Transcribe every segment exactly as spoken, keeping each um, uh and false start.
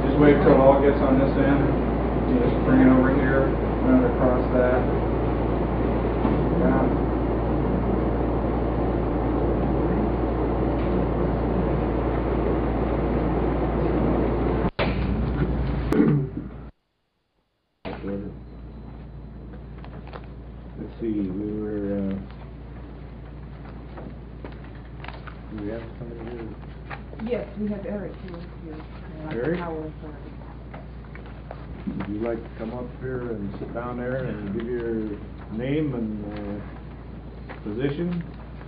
Just wait till it all gets on this end. You just bring it over here, run it across that. Yeah. Let's see, we were, uh, do we have somebody here? Yes, we have Eric who is here. uh, Eric? Power Authority. Would you like to come up here and sit down there and give your name and uh, position?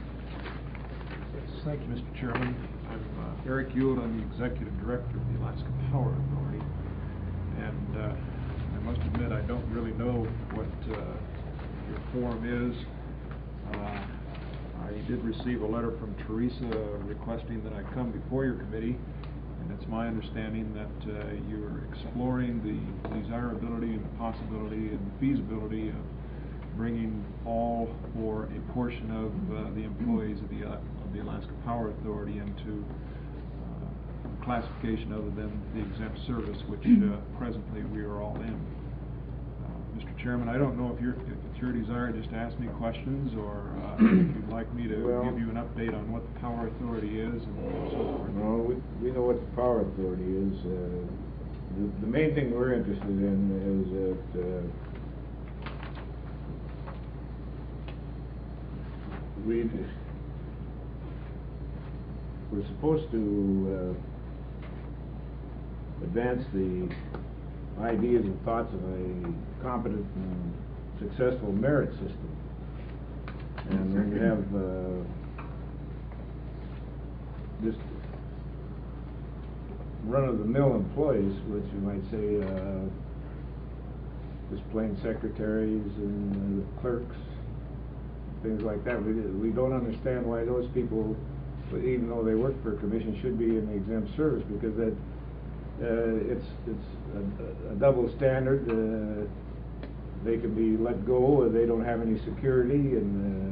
Yes, thank you, Mister Chairman. I'm uh, Eric Ewald. I'm the Executive Director of the Alaska Power Authority. And uh, I must admit I don't really know what uh, your forum is. Uh, I did receive a letter from Teresa requesting that I come before your committee, and it's my understanding that uh, you're exploring the desirability and the possibility and the feasibility of bringing all or a portion of uh, the employees of the, uh, of the Alaska Power Authority into uh, classification other than the exempt service, which uh, presently we are all in. Mister Chairman, I don't know if, you're, if it's your desire just to ask me questions, or uh, if you'd like me to Well, give you an update on what the Power Authority is and so forth. No, we, we know what the Power Authority is. Uh, the, the main thing we're interested in is that uh, we, we're supposed to uh, advance the ideas and thoughts of a competent and successful merit system. And when you have uh, just run-of-the-mill employees, which you might say uh, just plain secretaries and uh, clerks, things like that, we, we don't understand why those people, even though they work for a commission, should be in the exempt service, because that Uh, it's it's a, a double standard. Uh, they can be let go, or they don't have any security, and uh,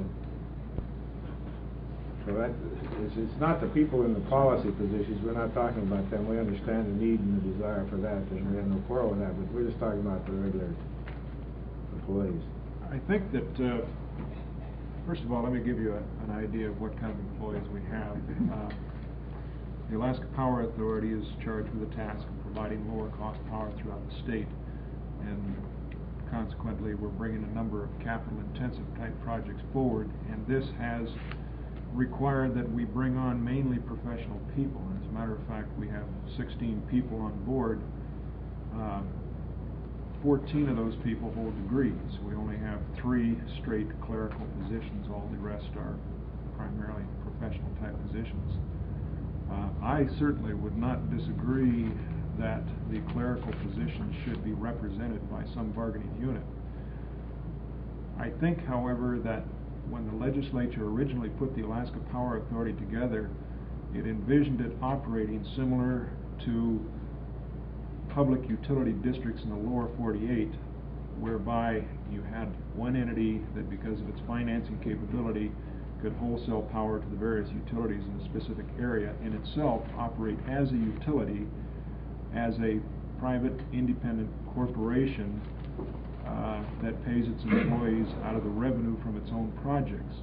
so that it's, it's not the people in the policy positions. We're not talking about them. We understand the need and the desire for that, and we have no quarrel with that. But we're just talking about the regular employees. I think that, uh, first of all, let me give you a, an idea of what kind of employees we have. Uh, The Alaska Power Authority is charged with the task of providing lower cost power throughout the state, and consequently we're bringing a number of capital intensive type projects forward, and this has required that we bring on mainly professional people. As a matter of fact, we have sixteen people on board. Uh, fourteen of those people hold degrees. We only have three straight clerical positions. All the rest are primarily professional type positions. Uh, I certainly would not disagree that the clerical position should be represented by some bargaining unit. I think, however, that when the legislature originally put the Alaska Power Authority together, it envisioned it operating similar to public utility districts in the lower forty-eight, whereby you had one entity that, because of its financing capability, could wholesale power to the various utilities in a specific area, and itself operate as a utility, as a private independent corporation uh, that pays its employees out of the revenue from its own projects.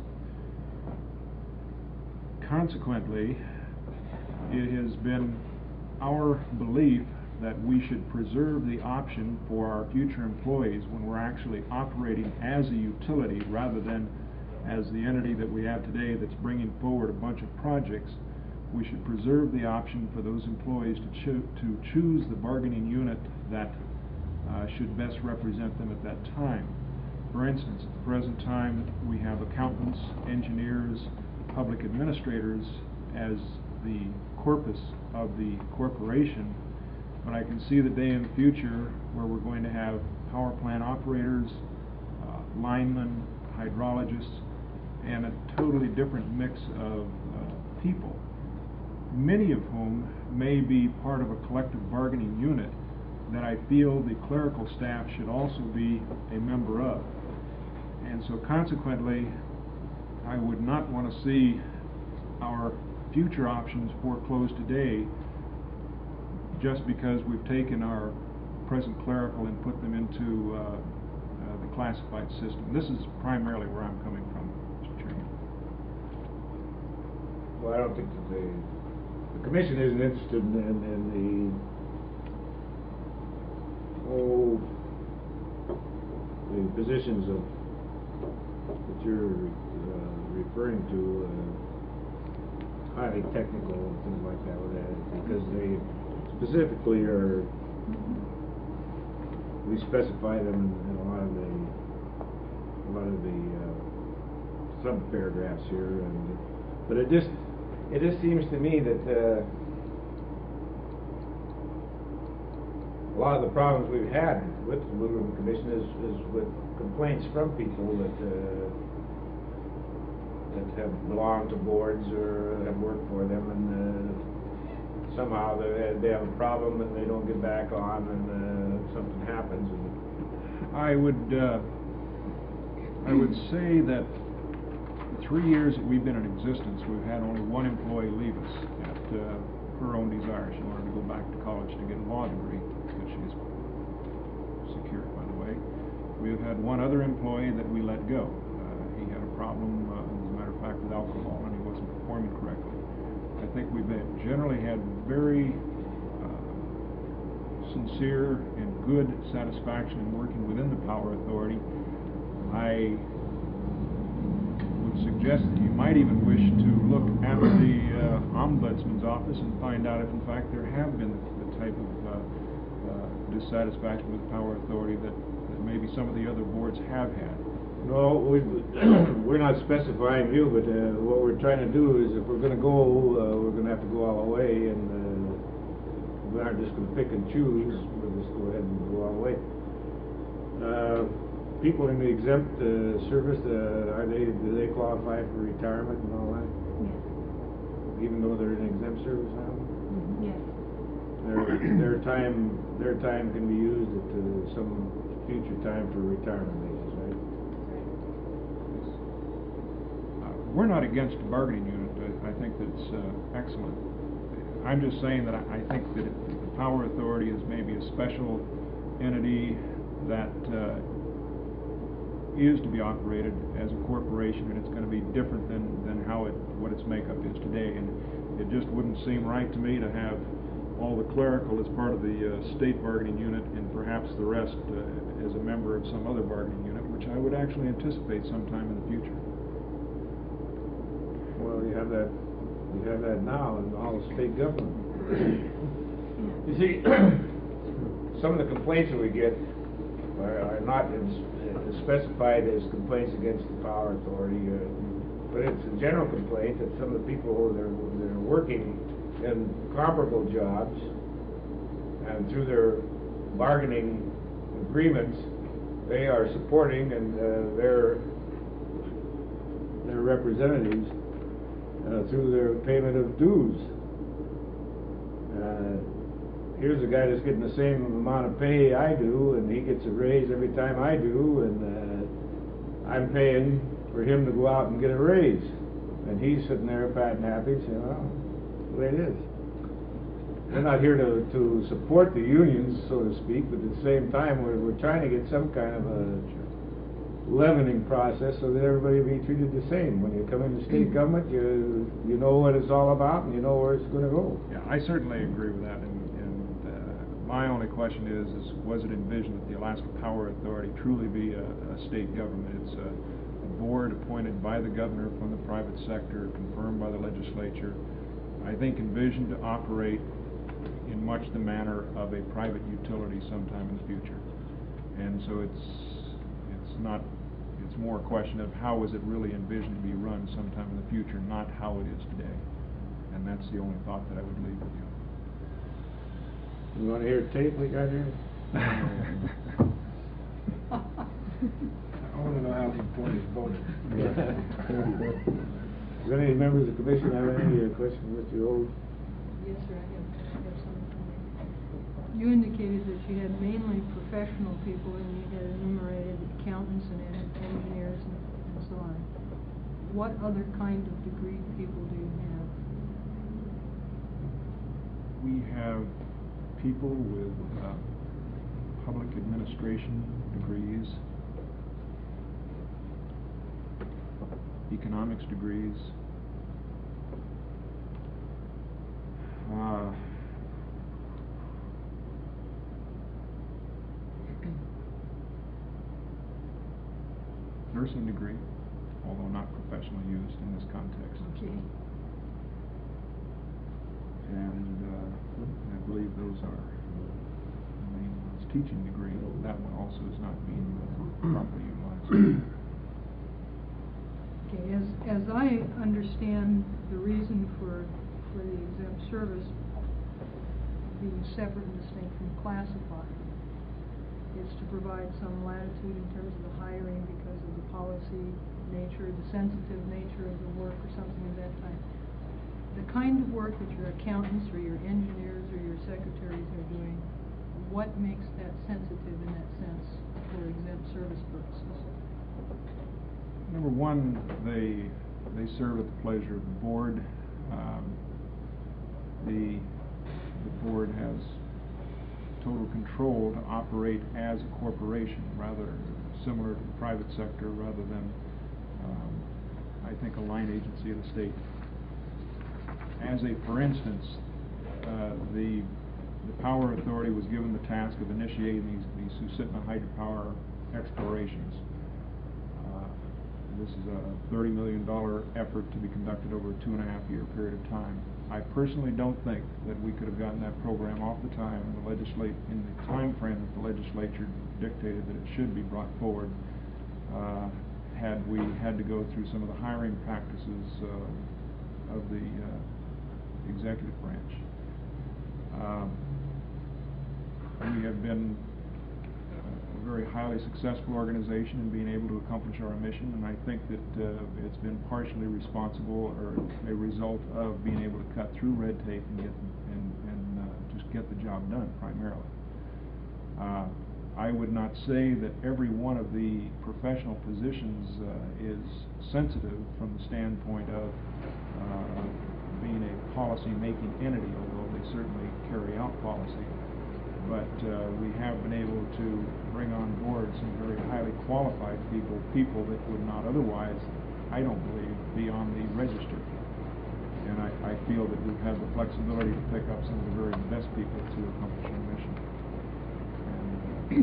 Consequently, it has been our belief that we should preserve the option for our future employees, when we're actually operating as a utility rather than as the entity that we have today that's bringing forward a bunch of projects, we should preserve the option for those employees to, cho to choose the bargaining unit that uh, should best represent them at that time. For instance, at the present time, we have accountants, engineers, public administrators as the corpus of the corporation, but I can see the day in the future where we're going to have power plant operators, uh, linemen, hydrologists, and a totally different mix of uh, people, many of whom may be part of a collective bargaining unit that I feel the clerical staff should also be a member of. And so consequently, I would not want to see our future options foreclosed today just because we've taken our present clerical and put them into uh, uh, the classified system. This is primarily where I'm coming from, Mister Chairman. Well, I don't think that the, the commission isn't interested in, in, in the, oh, the positions of, that you're uh, referring to, uh, highly technical and things like that with that, because they specifically are, we specify them in, in a lot of the, a lot of the, uh, sub-paragraphs here, and, but it just, it just seems to me that, uh, a lot of the problems we've had with the Blue Ribbon Commission is, is with complaints from people that, uh, that have belonged to boards or have worked for them, and, uh, somehow they, they have a problem and they don't get back on, and uh, something happens. And I would uh, I would say that the three years that we've been in existence, we've had only one employee leave us at uh, her own desire. She wanted to go back to college to get a law degree that she's secured, by the way. We've had one other employee that we let go. Uh, he had a problem, uh, as a matter of fact, with alcohol, and he wasn't performing correctly. I think we've been, generally had very uh, sincere and good satisfaction in working within the Power Authority. I would suggest that you might even wish to look at the uh, Ombudsman's office and find out if in fact there have been the type of uh, uh, dissatisfaction with the Power Authority that, that maybe some of the other boards have had. No, we, we're not specifying you, but uh, what we're trying to do is, if we're going to go, uh, we're going to have to go all the way, and uh, we aren't just going to pick and choose. We'll just go ahead and go all the way. Uh, people in the exempt uh, service, uh, are they do they qualify for retirement and all that? Yes. Even though they're in exempt service now, Mhm. Yes. their their time their time can be used at uh, some future time for retirement basis, right? We're not against a bargaining unit. I, I think that's uh, excellent. I'm just saying that I, I think that it, the Power Authority is maybe a special entity that uh, is to be operated as a corporation, and it's going to be different than, than how it what its makeup is today. And it just wouldn't seem right to me to have all the clerical as part of the uh, state bargaining unit, and perhaps the rest uh, as a member of some other bargaining unit, which I would actually anticipate sometime in the future. Well, you have that, you have that now in all the state government. You see, some of the complaints that we get are, are not as, as specified as complaints against the Power Authority, uh, but it's a general complaint that some of the people that are, that are working in comparable jobs, and through their bargaining agreements, they are supporting and uh, their their representatives Uh, through their payment of dues. Uh, here's a guy that's getting the same amount of pay I do, and he gets a raise every time I do, and uh, I'm paying for him to go out and get a raise. And he's sitting there fat and happy saying, well, that's the way it is. We're not here to, to support the unions, so to speak, but at the same time we're, we're trying to get some kind of a leavening process so that everybody will be treated the same. When you come into state government, you you know what it's all about, and you know where it's going to go. Yeah, I certainly agree with that. And, and uh, my only question is, is was it envisioned that the Alaska Power Authority truly be a, a state government? It's a, a board appointed by the governor from the private sector, confirmed by the legislature. I think envisioned to operate in much the manner of a private utility sometime in the future. And so it's it's not. It's more a question of how is it really envisioned to be run sometime in the future, not how it is today. And that's the only thought that I would leave with you. You want to hear a tape we got here? I want to know how the report is voted. Does any members of the commission have any uh, questions with you old? Yes, sir, I have, I have something. You indicated that you had mainly professional people, and you had enumerated accountants and en- engineers and, and so on. What other kind of degreed people do you have? We have people with uh, public administration degrees, economics degrees, uh, nursing degree, although not professionally used in this context. Okay. And uh, I believe those are the main ones. Teaching degree, that one also is not being properly utilized. Okay, as, as I understand the reason for, for the exempt service being separate and distinct from classified, is to provide some latitude in terms of the hiring because of the policy nature, the sensitive nature of the work or something of that type. The kind of work that your accountants or your engineers or your secretaries are doing, what makes that sensitive in that sense for exempt service purposes? Number one, they they serve at the pleasure of the board. Um, the the board has total control to operate as a corporation, rather similar to the private sector, rather than um, I think a line agency of the state. As a for instance, uh, the the Power Authority was given the task of initiating these these Susitna hydropower explorations. Uh, This is a thirty million dollar effort to be conducted over a two and a half year period of time. I personally don't think that we could have gotten that program off the time in the legislate in the time frame that the legislature dictated that it should be brought forward. Uh, had we had to go through some of the hiring practices uh, of the uh, executive branch. Uh, we have been a very highly successful organization in being able to accomplish our mission, and I think that uh, it's been partially responsible or a result of being able to cut through red tape and get and, and uh, just get the job done primarily. Uh, I would not say that every one of the professional positions uh, is sensitive from the standpoint of uh, being a policy-making entity, although they certainly carry out policy. But uh, we have been able to bring on board some very highly qualified people, people that would not otherwise, I don't believe, be on the register. And I, I feel that we've had the flexibility to pick up some of the very best people to accomplish our mission. And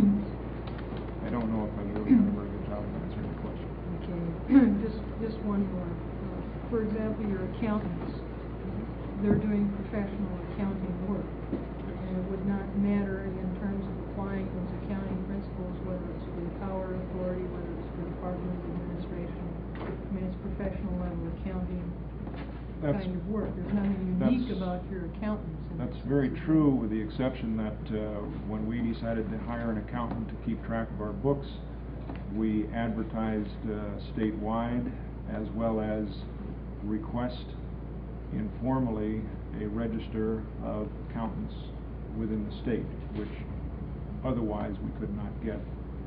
uh, I don't know if I've really done a very good job of answering the question. Okay, just, just one more. Uh, for example, your accountants, they're doing professional accounting work. And it would not matter in terms of applying those accounting principles, whether it's for the Power Authority, whether it's for the Department of Administration. I mean, it's professional level accounting That's- kind of work. There's nothing unique that's- about your accountants. in That's that very sense. true, with the exception that uh, when we decided to hire an accountant to keep track of our books, we advertised uh, statewide as well as request informally a register of accountants within the state, which otherwise we could not get.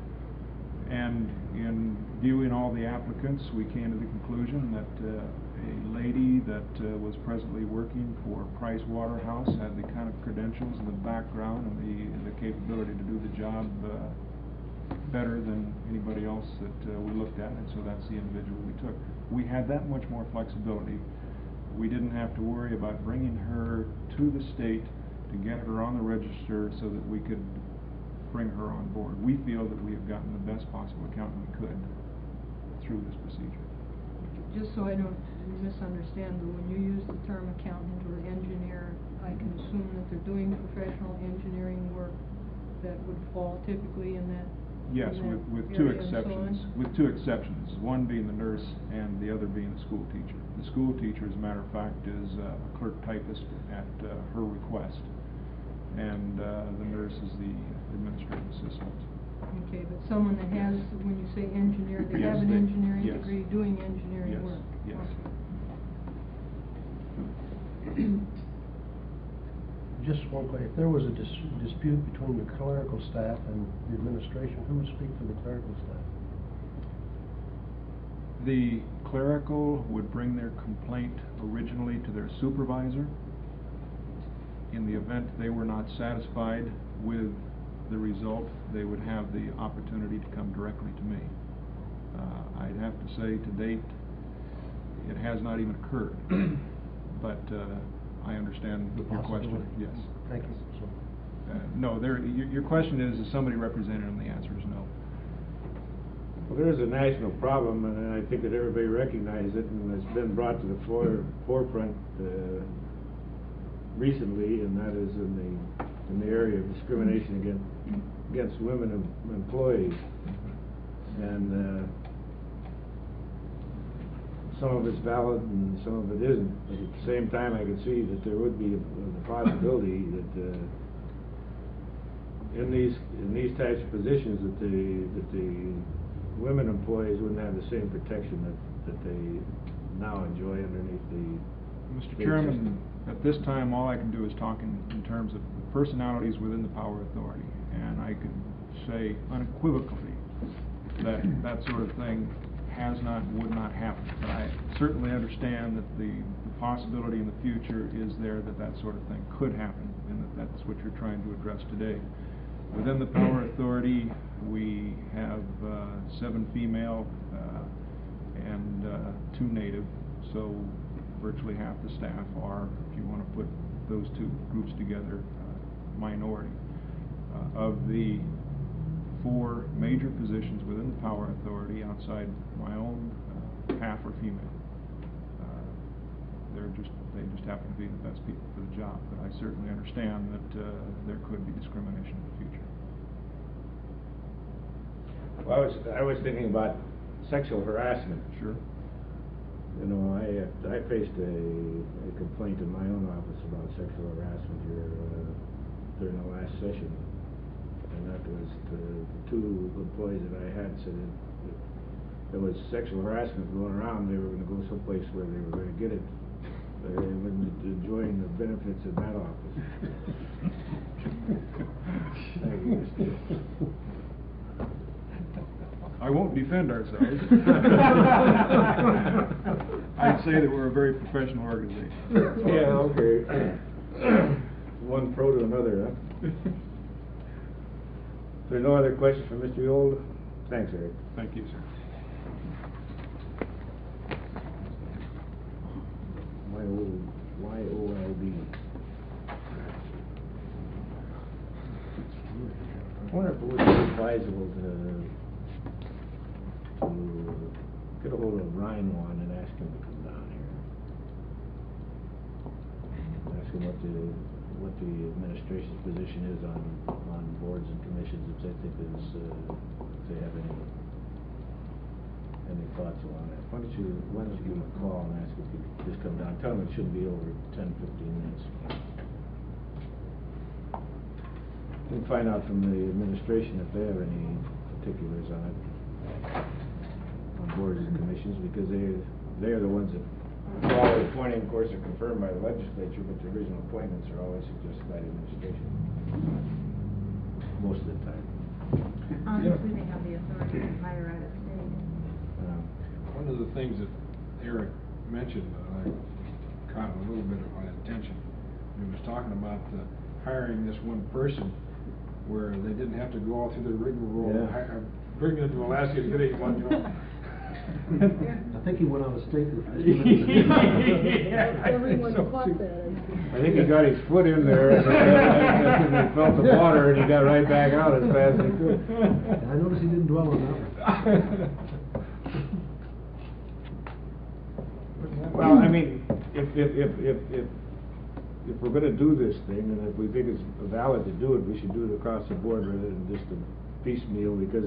And in viewing all the applicants, we came to the conclusion that uh, a lady that uh, was presently working for Price Waterhouse had the kind of credentials and the background and the, and the capability to do the job uh, better than anybody else that uh, we looked at, and so that's the individual we took. We had that much more flexibility. We didn't have to worry about bringing her to the state to get her on the register so that we could bring her on board. We feel that we have gotten the best possible accountant we could through this procedure. Just so I don't misunderstand, but when you use the term accountant or engineer, I can assume that they're doing professional engineering work that would fall typically in that Yes, in that with, with two area and so exceptions. on? With two exceptions, one being the nurse and the other being the school teacher. The school teacher, as a matter of fact, is uh, a clerk typist at uh, her request, and uh, the nurse is the administrative assistant. Okay, but someone that has, when you say engineer, they Yes, have an they- engineering yes. degree doing engineering Yes, work? yes. Okay. Just one question, if there was a dis dispute between the clerical staff and the administration, who would speak for the clerical staff? The clerical would bring their complaint originally to their supervisor, in the event they were not satisfied with the result, they would have the opportunity to come directly to me. Uh, I'd have to say to date, it has not even occurred, but uh, I understand The your question. possibility. Yes. Thank you. So, Uh, no, there, your, your question is, is somebody representing them? The answer is no. Well, there is a national problem, and I think that everybody recognizes it, and it's been brought to the fore, forefront uh, recently, and that is in the in the area of discrimination against against women em employees, and uh, some of it's valid and some of it isn't. But at the same time, I can see that there would be a, a possibility that uh, in these in these types of positions that the that the women employees wouldn't have the same protection that, that they now enjoy underneath the Mister state Chairman, system. at this time, all I can do is talk in, in terms of personalities within the Power Authority, and I can say unequivocally that that sort of thing has not, would not happen. But I certainly understand that the, the possibility in the future is there that that sort of thing could happen, and that that's what you're trying to address today. Within the Power Authority, we have uh, seven female uh, and uh, two native, so virtually half the staff are, if you want to put those two groups together, uh, minority. Uh, of the four major positions within the Power Authority, outside my own, uh, half are female. Uh, they're just, they just happen to be the best people for the job, but I certainly understand that uh, there could be discrimination in the future. Well, I was I was thinking about sexual harassment. Sure. You know, I uh, I faced a, a complaint in my own office about sexual harassment here uh, during the last session, and that was the two employees that I had said that if there was sexual harassment going around, they were going to go someplace where they were going to get it. They wouldn't be enjoying the benefits in that office. Thank you, Mister I won't defend ourselves. I'd say that we're a very professional organization. Yeah, okay. One pro to another, huh? If there are no other questions for Mister Yold, thanks, Eric. Thank you, sir. Y O L D. I wonder if it would be advisable to, to get a hold of Ryan Wan and ask him to come down here. Ask him what the, what the administration's position is on, on boards and commissions, if they think is, uh, if they have any, any thoughts on it. Why don't you, why don't you give him a call and ask if he could just come down, tell him it shouldn't be over ten, fifteen minutes. You can find out from the administration if they have any particulars on it, on boards and commissions, because they, they're the ones that, are always appointing, of course, are confirmed by the legislature, but the original appointments are always suggested by the administration, most of the time. Honestly, they have the authority to hire out of state. Uh, One of the things that Eric mentioned that I caught a little bit of my attention, he was talking about uh, hiring this one person where they didn't have to go all through the rigmarole, Yeah. hi- uh, bring them to Alaska to get anyone job. I think he went out of state for fifty minutes. Yeah, I think Everyone so, caught too. that. I think he got his foot in there, and then he felt the water, and he got right back out as fast as he could. And I noticed he didn't dwell on that one. Well, I mean, if, if, if, if, if, if we're gonna do this thing, and if we think it's valid to do it, we should do it across the board rather than just a piecemeal, because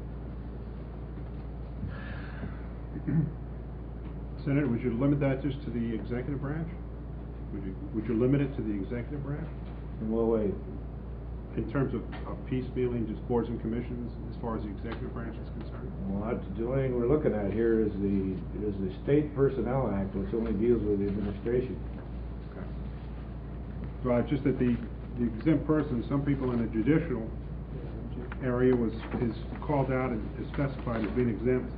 Senator, would you limit that just to the executive branch? Would you, would you limit it to the executive branch? in what way? In terms of, of piecemealing, just boards and commissions, as far as the executive branch is concerned? Well, that's the only thing we're looking at here is the, is the State Personnel Act, which only deals with the administration. Okay. Well, it's just that the, the exempt person, some people in the judicial area was, is called out and is specified as being exempt.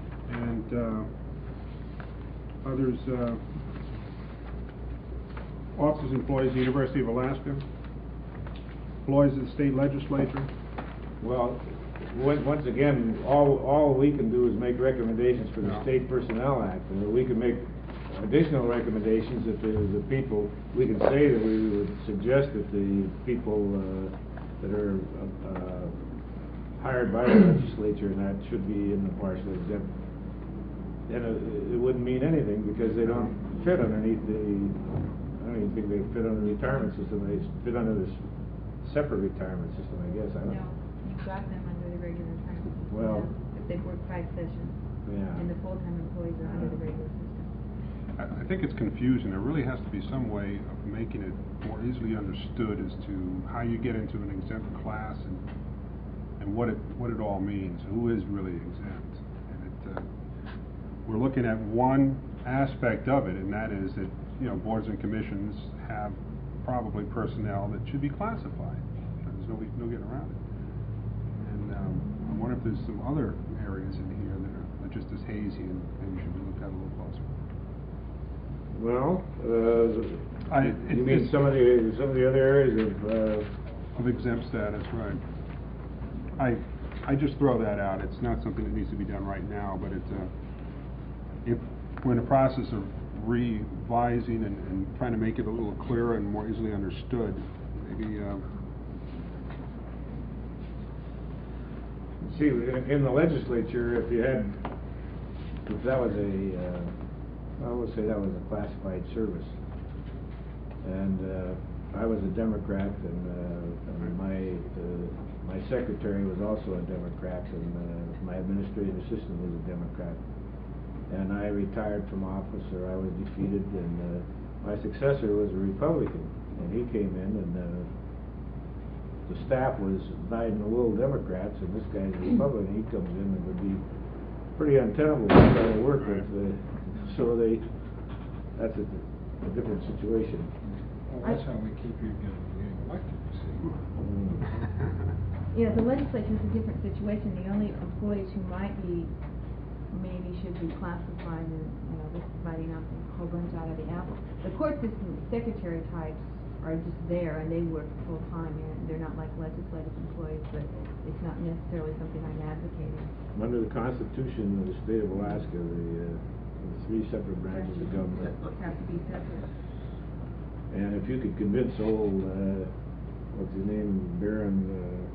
And, uh, others, uh, officers and employees of the University of Alaska, employees of the state legislature. Well, on- once again, all, all we can do is make recommendations for the Yeah. State Personnel Act, and we can make additional recommendations that the, the people, we can say that we would suggest that the people, uh, that are, uh, hired by the legislature and that should be in the partially exempt. And it, it wouldn't mean anything because they don't fit underneath the, I don't even think they fit under the retirement system, they fit under this separate retirement system, I guess, I don't No, know. you've got them under the regular time. Well- If they've worked five sessions. Yeah. And the full-time employees are under the regular system. I, I think it's confusing. There really has to be some way of making it more easily understood as to how you get into an exempt class and, and what it, what it all means, who is really exempt. And it, uh, we're looking at one aspect of it, and that is that, you know, boards and commissions have probably personnel that should be classified. There's no, no getting around it. And um, I wonder if there's some other areas in here that are, are just as hazy and maybe should be looked at a little closer. Well, uh, I- you it- mean it's- some of the, some of the other areas of, uh, Of exempt status, right. I, I just throw that out. It's not something that needs to be done right now, but it's, uh, if we're in the process of revising and, and trying to make it a little clearer and more easily understood, maybe, uh, see, in, in the legislature, if you had, if that was a, uh, I would say that was a classified service. And, uh, I was a Democrat and, uh, and my, uh, my secretary was also a Democrat and, uh, my administrative assistant was a Democrat. And I retired from office, or I was defeated, and, uh, my successor was a Republican, and he came in and, uh, the staff was dyed-in-the-wool Democrats, and this guy's a Republican. He comes in and would be pretty untenable to try to work with. Uh, so they, that's a, a different situation. Well, that's how we keep you getting, getting elected, you see. Mm. Yeah, the legislature is a different situation. The only employees who might be, maybe should be classified as, you know, this is biting off a whole bunch out of the apple. The court system secretary types are just there and they work full-time. and They're not like legislative employees, but it's not necessarily something I'm advocating. Under the Constitution of the state of Alaska, the, uh, the three separate branches of government. Have to be separate. And if you could convince old, uh, what's his name, Baron, uh,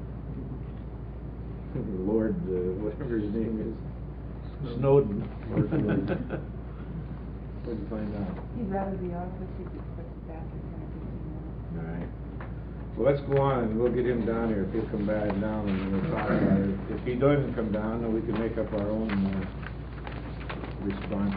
Lord, uh, whatever his name is, Snowden. or Snowden. What'd you find out? He'd rather be office, he'd be put back in All right. Well, let's go on, and we'll get him down here, if he'll come back down, and we'll talk about it. If he doesn't come down, then we can make up our own, uh, response.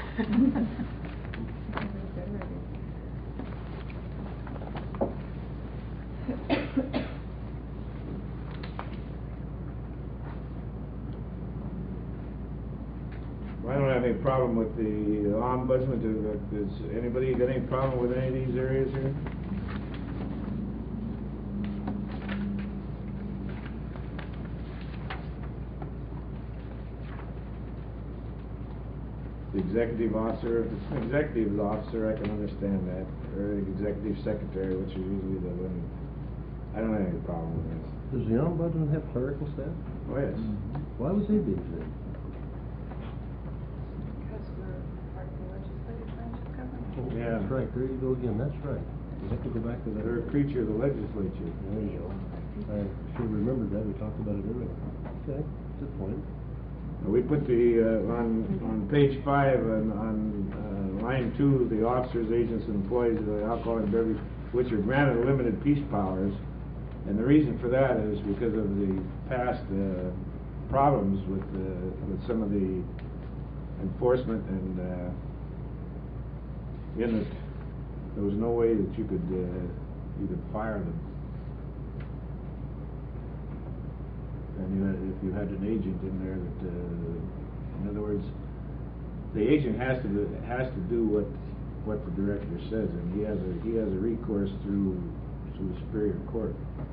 I don't have any problem with the ombudsman. Do- Does anybody got any problem with any of these areas here? The executive officer, if it's an executive officer, I can understand that, or the executive secretary, which is usually the one. I don't have any problem with this. Does the ombudsman have clerical staff? Oh, yes. Why was he be exempt? Because we're part of the legislative branch of government. Yeah. That's right, there you go again, that's right. We have to go back to that. They're a creature of the legislature. There you go. I should have remembered that, we talked about it earlier. Okay, good point. We put the, uh, on, on page five, on, on, uh, line two, the officers, agents, and employees of the alcohol and beverage, which are granted limited peace powers. And the reason for that is because of the past, uh, problems with, uh, with some of the enforcement and, uh, in it, there was no way that you could, uh, you could fire them. And you had, if you had an agent in there that, uh, in other words, the agent has to, do- has to do what, what the director says, and he has a, he has a recourse through, through the Superior Court.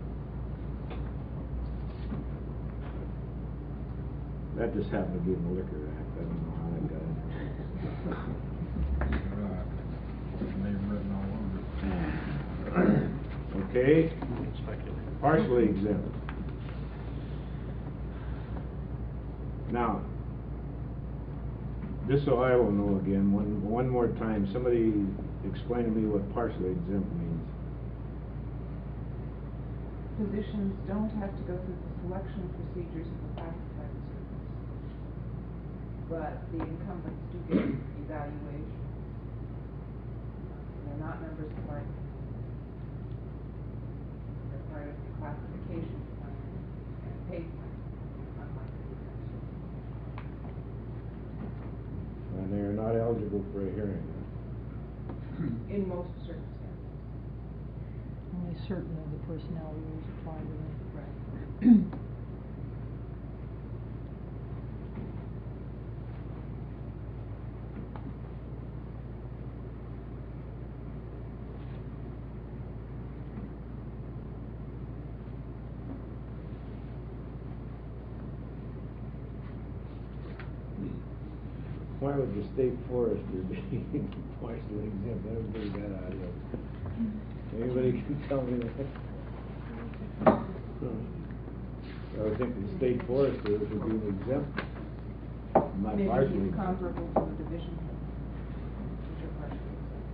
That just happened to be in the Liquor Act, I don't know how that got in. Uh, Name written all over it. Okay, partially exempt. Now, just so I will know again, one, one more time, somebody explain to me what partially exempt means. Positions don't have to go through the selection procedures of the classified service, but the incumbents do get evaluation. They're not members of like, they're part of the classification plan and pay plan, unlike the exempt. And they are not eligible for a hearing. In most circumstances. Only certain of the personnel rules apply to them. Right. Why would the state forester be partially exempt? I don't believe that out of Anybody can tell me that? I would think the state forester would be exempt, not Maybe partially he's exempt. comparable to a division head, which are partially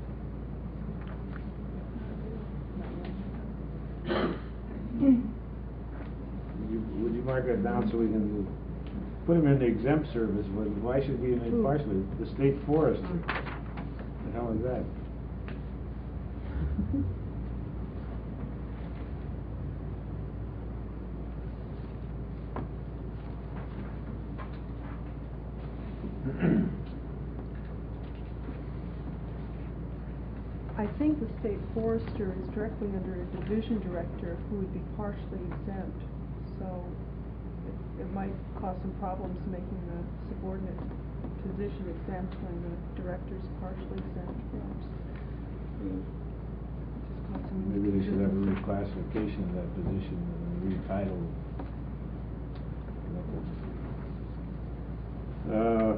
Would you, would you mark that down so we can put him in the exempt service? But why should he be in partially? The state forester. The hell is that? I think the state forester is directly under a division director who would be partially exempt. So it, it might cause some problems making the subordinate position exempt when the director's partially exempt, perhaps. Just cause some Maybe they should have a confusion. reclassification of that position and retitle. Uh,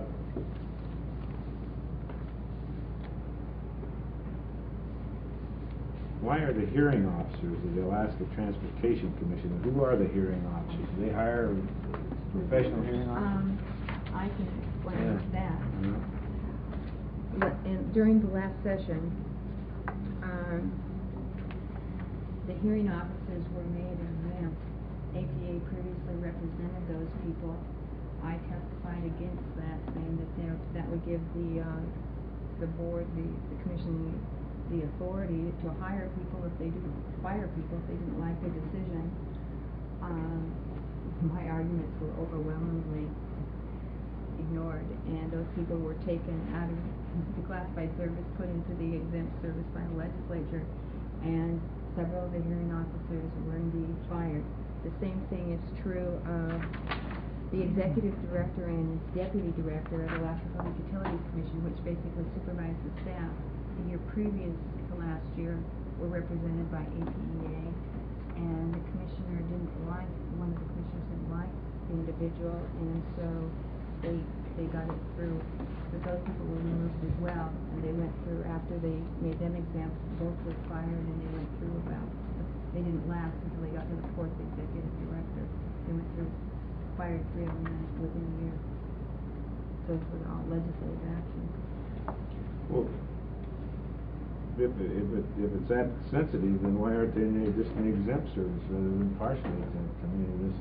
Why are the hearing officers of the Alaska Transportation Commission, who are the hearing officers? Do they hire professional hearing officers? Um, I can explain Yeah. that. Uh-huh. But in, during the last session, um, the hearing officers were made exempt. A P A previously represented those people. I testified against that, saying that there, that would give the, uh, the board, the, the commission, the authority to hire people if they didn't, fire people if they didn't like the decision. Um, my arguments were overwhelmingly ignored, and those people were taken out of the classified service, put into the exempt service by the legislature, and several of the hearing officers were indeed fired. The same thing is true of the executive director and deputy director of the Alaska Public Utilities Commission, which basically supervises the staff. The year previous to last year were represented by A P E A, and the commissioner didn't like, one of the commissioners didn't like the individual, and so they they got it through. But those people were removed as well, and they went through, after they made them exempt, both were fired, and they went through about, they didn't last until they got to the fourth executive director. They went through, fired three of them within a year. Those were all legislative actions. Well, if it, if it, if it's that sensitive, then why aren't they in a, just an exempt service rather than partially exempt? I mean, this,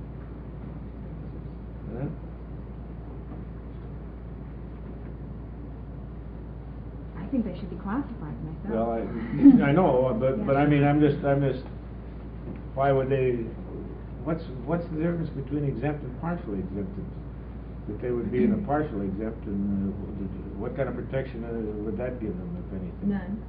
huh? I think they should be classified myself. Well, I, I know, but, but I mean, I'm just, I'm just, why would they, what's, what's the difference between exempt and partially exempted? That they would be in a partially exempt, and uh, what kind of protection uh, would that give them, if anything? None.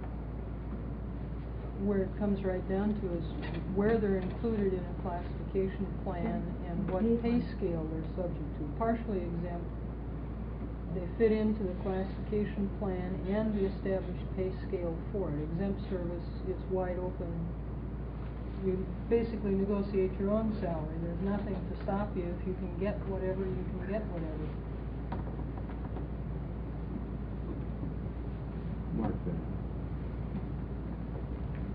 Where it comes right down to is where they're included in a classification plan and what pay scale they're subject to. Partially exempt, they fit into the classification plan and the established pay scale for it. Exempt service is wide open. You basically negotiate your own salary. There's nothing to stop you. If you can get whatever, you can get whatever. Mark that.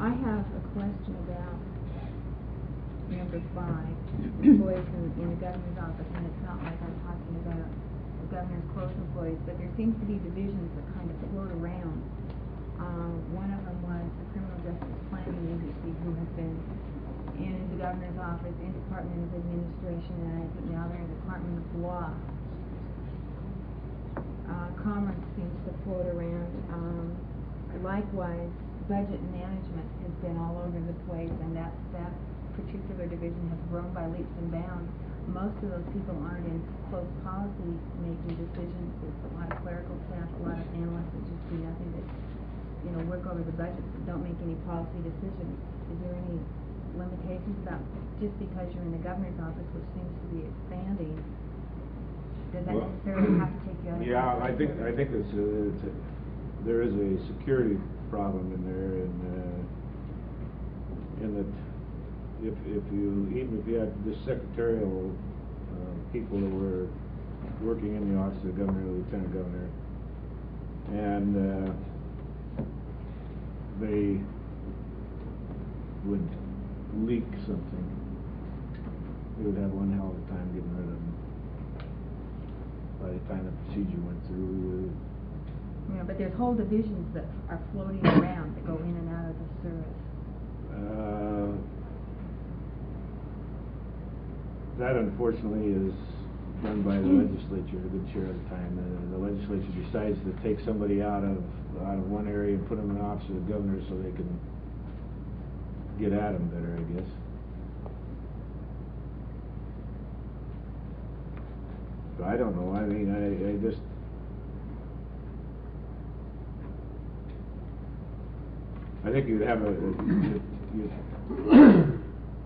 I have a question about number five, employees in, in the governor's office, and it's not like I'm talking about the governor's close employees, but there seems to be divisions that kind of float around. Uh, one of them was the Criminal Justice Planning Agency, who has been in the governor's office, in Department of Administration, and I think now they're in the Department of Law. Uh, Commerce seems to float around. Um, likewise, Budget Management has been all over the place, and that, that particular division has grown by leaps and bounds. Most of those people aren't in close policy making decisions. It's a lot of clerical staff, a lot of analysts that just do nothing but, you know, work over the budgets but don't make any policy decisions. Is there any limitations about just because you're in the governor's office, which seems to be expanding, does that Well, necessarily have to take you out of Yeah, I policy? think, I think it's, a, it's a, there is a security problem in there, and, uh, in that if, if you, even if you had this secretarial, uh, people that were working in the office of the governor, lieutenant governor, and, uh, they would leak something, we would have one hell of a time getting rid of them. By the time the procedure went through, Yeah, but there's whole divisions that are floating around that go in and out of the service. uh, that unfortunately is done by the legislature a good share of the time. The, the legislature decides to take somebody out of, out of one area and put them in the office of the governor so they can get at them better, I guess. So I don't know, I mean, I, I just, I think you'd have a, you, you,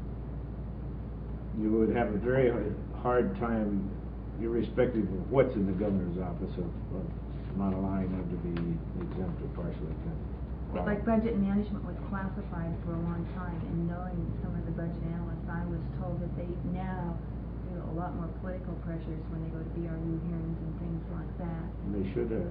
you would have a very hard, hard time, irrespective of what's in the governor's office, of, of not allowing them to be exempt or partially exempt. But like budget management was classified for a long time, and knowing some of the budget analysts, I was told that they now feel a lot more political pressures when they go to B R U hearings and things like that. And they should have.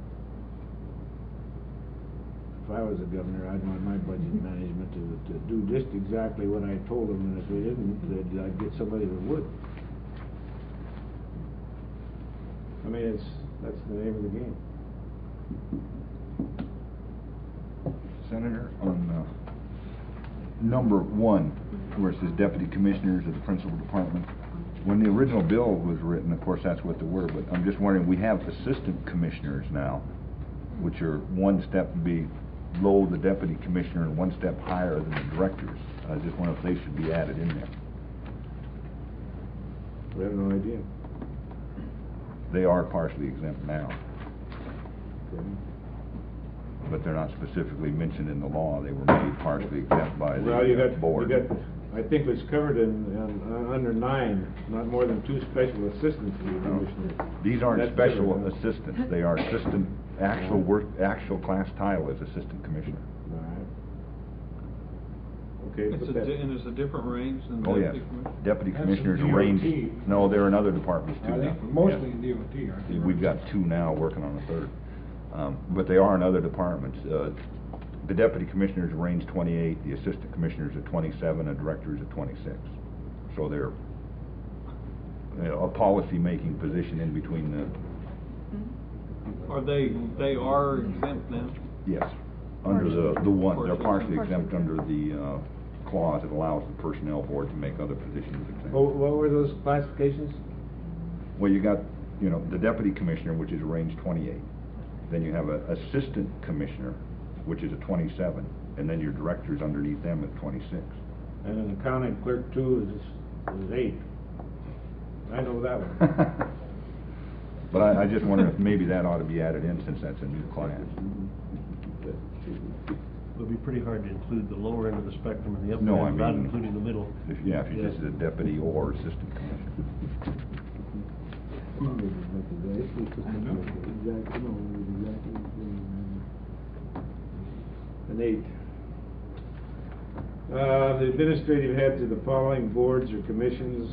If I was a governor, I'd want my budget management to, to do just exactly what I told them, and if they didn't, they'd, I'd get somebody that would. I mean, it's, that's the name of the game. Senator, on uh, number one, where it says deputy commissioners of the principal department, when the original bill was written, of course, that's what they were, but I'm just wondering, we have assistant commissioners now, which are one step below the deputy commissioner and one step higher than the directors. I just wonder if they should be added in there. We have no idea. They are partially exempt now, Okay. but they're not specifically mentioned in the law. They were made partially exempt by the Well, you got, board. you got, I think it's covered in, in, uh, under nine, not more than two special assistants to the commissioner. These aren't That's special different, huh? assistants. They are assistant, actual work, actual class title is assistant commissioner. All right. Okay, It's put a, that. di- and it's a different range than Oh, yes. deputy commissioner? Deputy That's commissioners in are ranged, D O T. no, they're in other departments too. Are they? now. Mostly Yeah. in D O T, aren't they? We've got two now, working on a third. Um, but they are in other departments. Uh, the deputy commissioners are range twenty-eight, the assistant commissioners are twenty-seven, and directors are twenty-six. So they're uh, a policy-making position in between the, Are they, they are exempt now? yes, under the, the one, they're Partially. partially exempt under the, uh, clause that allows the personnel board to make other positions exempt. What, what were those classifications? Well, you got, you know, the deputy commissioner, which is range twenty-eight. Then you have a assistant commissioner, which is a twenty-seven, and then your directors underneath them at twenty-six. And an accounting clerk two is, is eight. I know that one. But I, I just wonder if maybe that ought to be added in, since that's a new class. It would be pretty hard to include the lower end of the spectrum and the upper No, I end, not mean, including the middle. If, yeah, if you just did a deputy or assistant commissioner. An eight. Uh, the administrative heads of the following boards or commissions.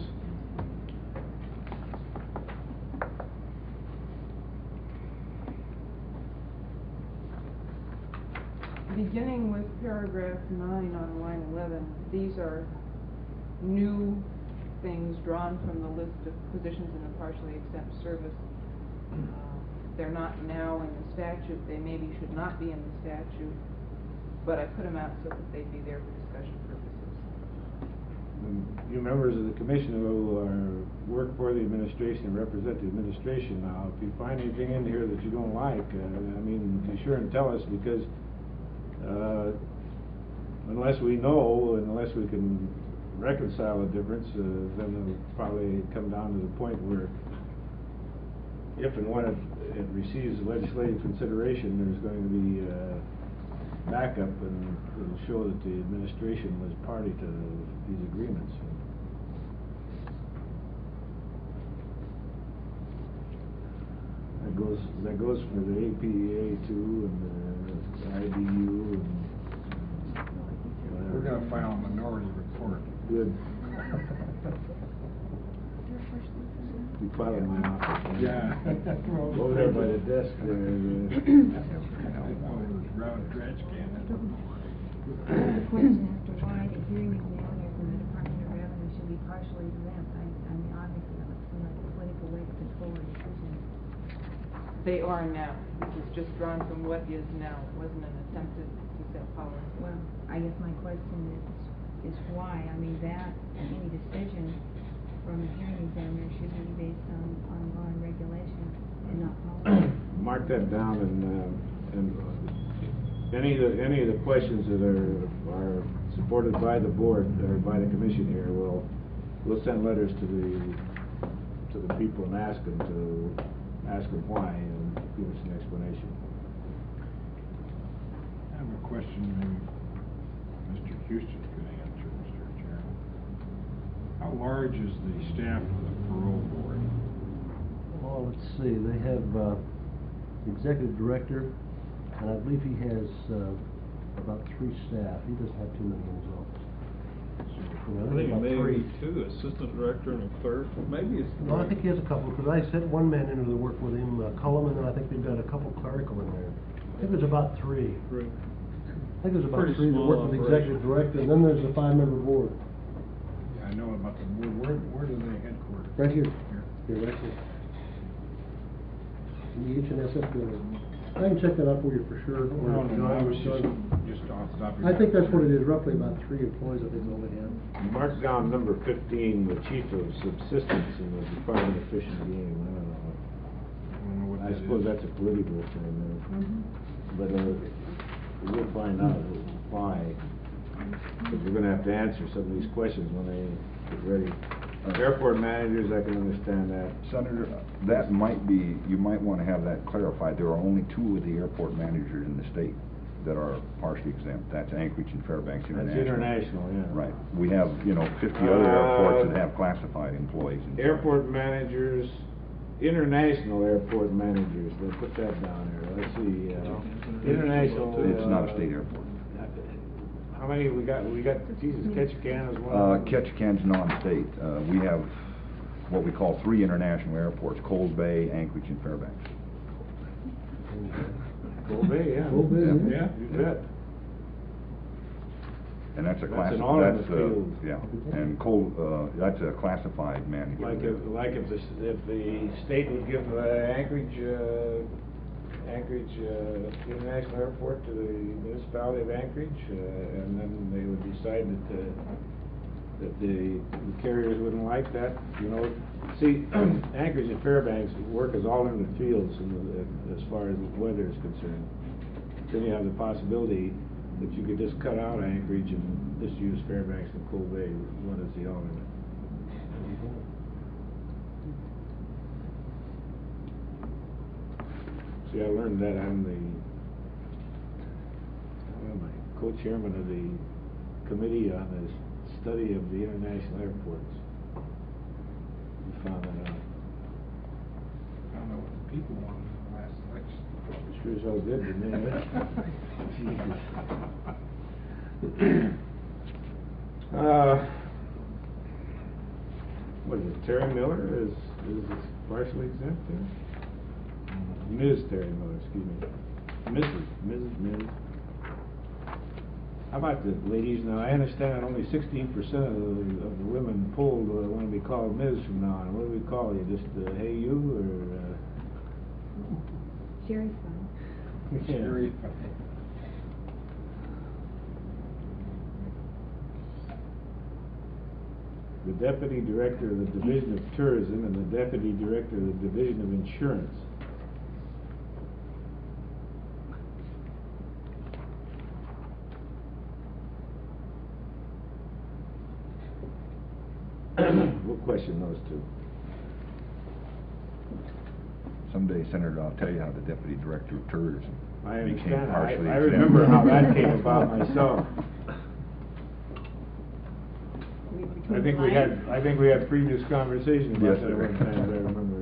beginning with paragraph nine on line eleven, these are new things drawn from the list of positions in the partially exempt service. Uh, They're not now in the statute, they maybe should not be in the statute, but I put them out so that they'd be there for discussion purposes. And you members of the commission who are, work for the administration and represent the administration now, if you find anything in here that you don't like, uh, I mean, be sure and tell us, because uh, unless we know, unless we can reconcile the difference, uh, then it'll probably come down to the point where if and when it, it receives legislative consideration, there's going to be uh, backup, and it'll show that the administration was party to these agreements. That goes, that goes for the A P A too, and the I D U, and whatever. We're gonna file a minority report. Good. We file in my office. Yeah. Over there by the desk there. Round trash can. The question as to why the hearing examiner from the Department of Revenue should be partially exempt, I, I mean, obviously, that looks like a political way to control a decision. They are now. This is just drawn from what is now. It wasn't an attempt to to set policy. Well, I guess my question is, is why? I mean, that, any decision from a hearing examiner should be based on, on law and regulation and not policy. Mark that down, and, uh, and any of the, any of the questions that are, are supported by the board, or by the commission here, we'll, we'll send letters to the, to the people and ask them to, ask them why, and give us an explanation. I have a question maybe Mister Houston could answer, Mister Chairman. How large is the staff of the parole board? Well, let's see, they have, uh, the executive director, and I believe he has, uh, about three staff. He doesn't have too many in his office. So, I I think about maybe three. two, assistant director and a clerk, maybe it's. No, I think he has a couple, because I sent one man into the work with him, uh, Cullum, and then I think they've got a couple clerical in there. I think there's about three. Three. I think there's about Pretty three that small work with the operation. executive director, and then there's a five-member board. Yeah, I know about the board. Where, where do they headquarters? Right here. Here. Here, right here. In the H and S F building. I can check that out for you for sure. or No, no, no, I John- was just, John- just off the top of your I head. think that's what it is, roughly about three employees, I think, is all they have. Mark down number fifteen, the chief of subsistence in the Department of Fish and Game. I don't know. I don't know what I that suppose is. that's a political thing, uh, Mm-hmm. but uh, we'll find out why. Because we're gonna have to answer some of these questions when they get ready. Airport managers, I can understand that. Senator, that might be, you might want to have that clarified. There are only two of the airport managers in the state that are partially exempt. That's Anchorage and Fairbanks International. That's international, yeah. Right. We have, you know, fifty other airports Uh, that have classified employees. inside. Airport managers, international airport managers, they put that down there, let's see, uh, international. It's not a uh, state airport. How many we got? We got, Jesus, Ketchikan is one Uh, of them. Ketchikan's non-state. Uh, we have what we call three international airports, Coles Bay, Anchorage, and Fairbanks. Cold Bay, yeah. Cold Bay, Yeah. Yeah, you bet. And that's a That's class, an all in that's, the uh, field. yeah, and Cole, uh, that's a classified management. Like if, like if the, s- if the state would give uh, Anchorage, uh, Anchorage, uh, International Airport to the municipality of Anchorage, uh, and then they would decide that, uh, that the the carriers wouldn't like that, you know. See, Anchorage and Fairbanks work as all in the fields in the, as far as weather is concerned. Then you have the possibility that you could just cut out Anchorage and just use Fairbanks and Cold Bay, one is the alternate. See, I learned that I'm the, I'm the co-chairman of the committee on the study of the international airports. We found that out. I don't know what the people wanted in the last election. It sure as hell did, didn't it? Uh, what is it, Terry Miller is, is partially exempt there? Miz Terry Miller, excuse me. Missus, Missus, Miz How about the ladies? Now, I understand that only sixteen percent of the, of the women polled uh, want to be called Miz from now on. What do we call you? Just, uh, hey you, or, uh? Sherry's fine. Yeah. Sherry. The Deputy Director of the Division of Tourism and the Deputy Director of the Division of Insurance. We'll question those two. Someday, Senator, I'll tell you how the Deputy Director of Tourism I became understand. I, partially I exempt. remember how that came about myself. I think we had, I think we had previous conversations about Yes, that sir. one time, I remember,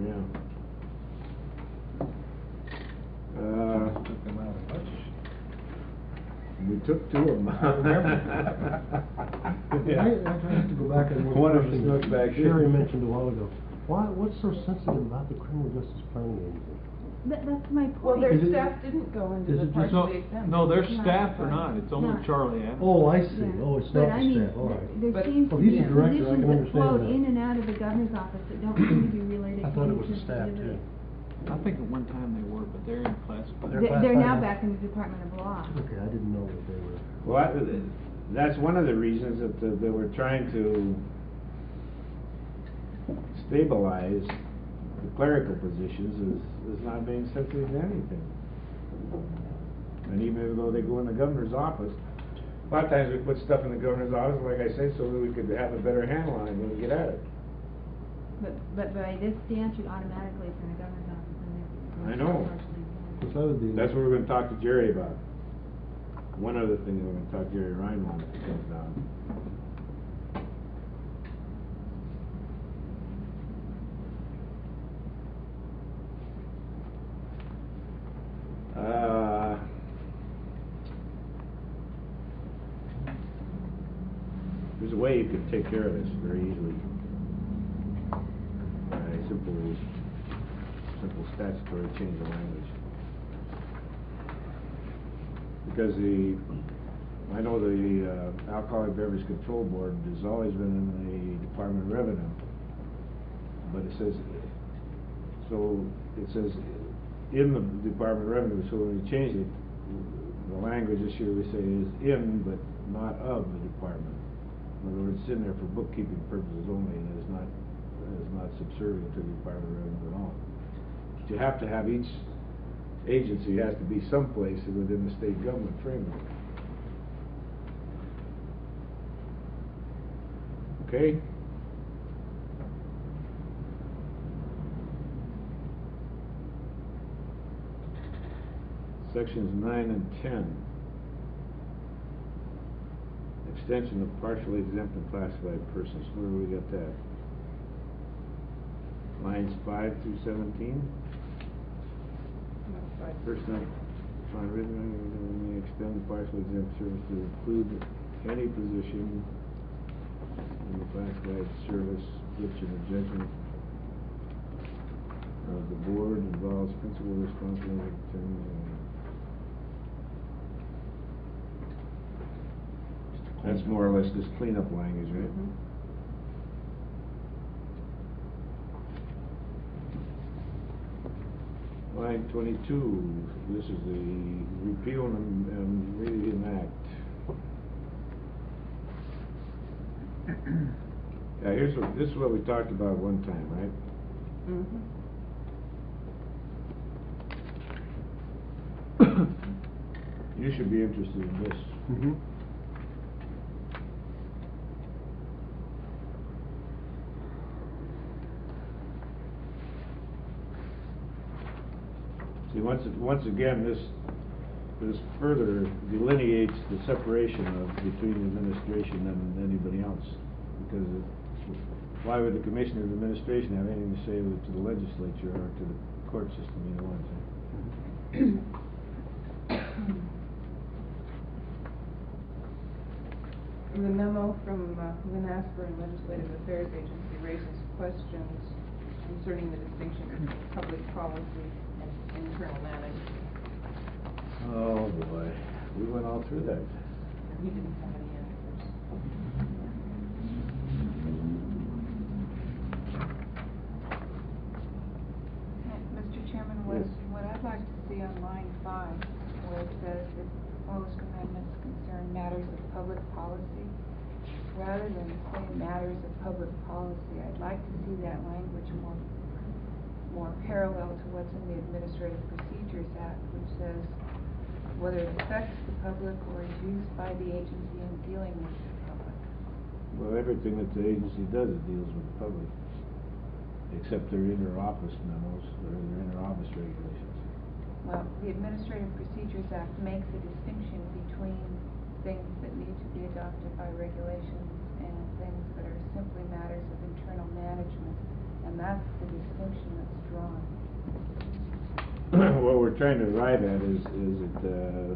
yeah. Uh, Took them out of touch. we took two of them. I remember. Yeah. I, I have to go back and one One of them question snuck back here. Sherry mentioned a while ago. Why, what's so sensitive about the criminal justice planning agency? That, that's my point. Well, their Is it- staff didn't go into is the it just- partially exempt. No, their Not staff are fun. not, it's only Not. Charlie Adams. Oh, I see. Yeah. Oh, it's But not I the mean, staff, all th- right. There But- seems Well, to be he's the director, I positions can that understand float that. in and out of the governor's office that don't seem to be related to I thought it any was the staff sensitivity. too. I think at one time they were, but they're in classified. They're They- They're now classified now? back in the Department of Law. Okay, I didn't know that they were. Well, I- that's one of the reasons that, the- that we're trying to stabilize the clerical positions is, is not being sensitive to anything. And even though they go in the governor's office, a lot of times we put stuff in the governor's office, like I say, so that we could have a better handle on it when we get at it. But, but by this statute, automatically it's in the governor's office and they're. I know. partially exempt. Because I would be. That's what we're gonna talk to Jerry about. One other thing we're gonna talk to Jerry Ryan on if he comes down. Uh, there's a way you could take care of this very easily. By a simple, simple statutory change of language. Because the, I know the uh, Alcoholic Beverage Control Board has always been in the Department of Revenue. But it says, so it says in the Department of Revenue, so when we change it, the language this year we say is in, but not of the department. In other words, it's in there for bookkeeping purposes only, and is not, is not subservient to the Department of Revenue at all. But you have to have each agency has to be someplace within the state government framework. Okay? Sections nine and ten. Extension of partially exempt and classified persons. Where do we got that? Lines five through seventeen? Personnel, find written, may extend partially exempt service to include any position in the classified service which in the judgment of the board involves principal responsibility to determine. That's more or less just cleanup language, right? Mhm. Line twenty-two, this is the repeal and, and reenact. Yeah, here's what, this is what we talked about one time, right? Mhm. You should be interested in this. Mm-hmm. See, once, it- once again, this, this further delineates the separation of, between the administration and anybody else. Because it, why would the Commissioner of Administration have anything to say to the legislature or to the court system, either one, see? The memo from uh, Lynn Asper and Legislative Affairs Agency raises questions concerning the distinction between public policy and internal management. Oh, boy, we went all through that. he didn't have any answers. Mister Chairman, what, Yes. what I'd like to see on line five, where it says if proposed amendments concern matters of public policy, rather than say matters of public policy, I'd like to see that language more, more parallel to what's in the Administrative Procedures Act, which says whether it affects the public or is used by the agency in dealing with the public. Well, everything that the agency does, it deals with the public, except their inter-office memos, or their inter-office regulations. Well, the Administrative Procedures Act makes a distinction between things that need to be adopted by regulations and things that are simply matters of internal management, and that's the distinction that's drawn. What we're trying to arrive at is, is it, uh,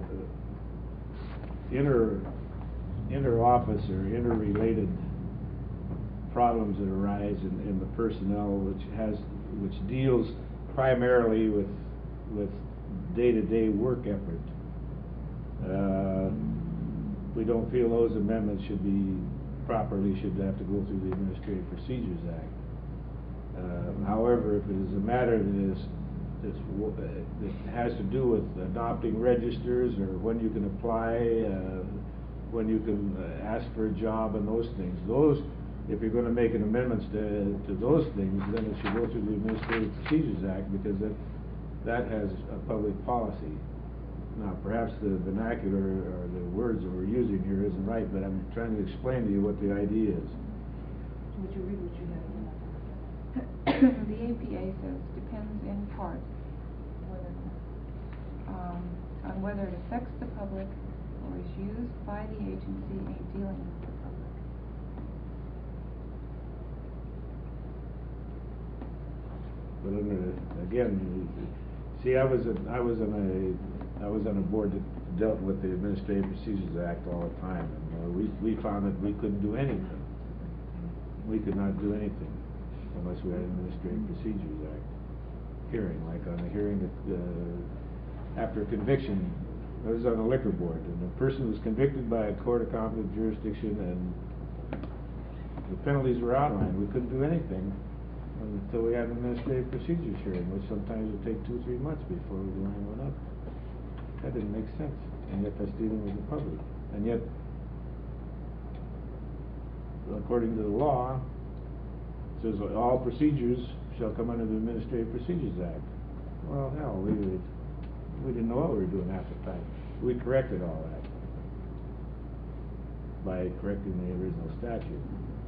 inter, inter-office or interrelated problems that arise in, in the personnel, which has, which deals primarily with, with day-to-day work effort. Uh, we don't feel those amendments should be, properly should have to go through the Administrative Procedures Act. Uh, however, if it is a matter that is, that's, w- uh, that has to do with adopting registers, or when you can apply, uh, when you can uh, ask for a job and those things, those, if you're gonna make an amendments to, to those things, then it should go through the Administrative Procedures Act, because that, that has a public policy. Now, perhaps the vernacular or the words that we're using here isn't right, but I'm trying to explain to you what the idea is. Would you read what you have? The A P A says depends in part whether, um, on whether it affects the public or is used by the agency in dealing with the public. But under, again, see, I was, a- I was on a, I was on a board that dealt with the Administrative Procedures Act all the time, and uh, we, we found that we couldn't do anything. We could not do anything unless we had an Administrative Procedures Act hearing, like on a hearing that, uh, after conviction, I was on a liquor board, and the person was convicted by a court of competent jurisdiction, and the penalties were outlined. We couldn't do anything until we had an Administrative Procedures hearing, which sometimes would take two, three months before the line went up. That didn't make sense, and yet that's dealing with the public. And yet, according to the law, it says all procedures shall come under the Administrative Procedures Act. Well, hell, we, we didn't know what we were doing half the time. We corrected all that by correcting the original statute.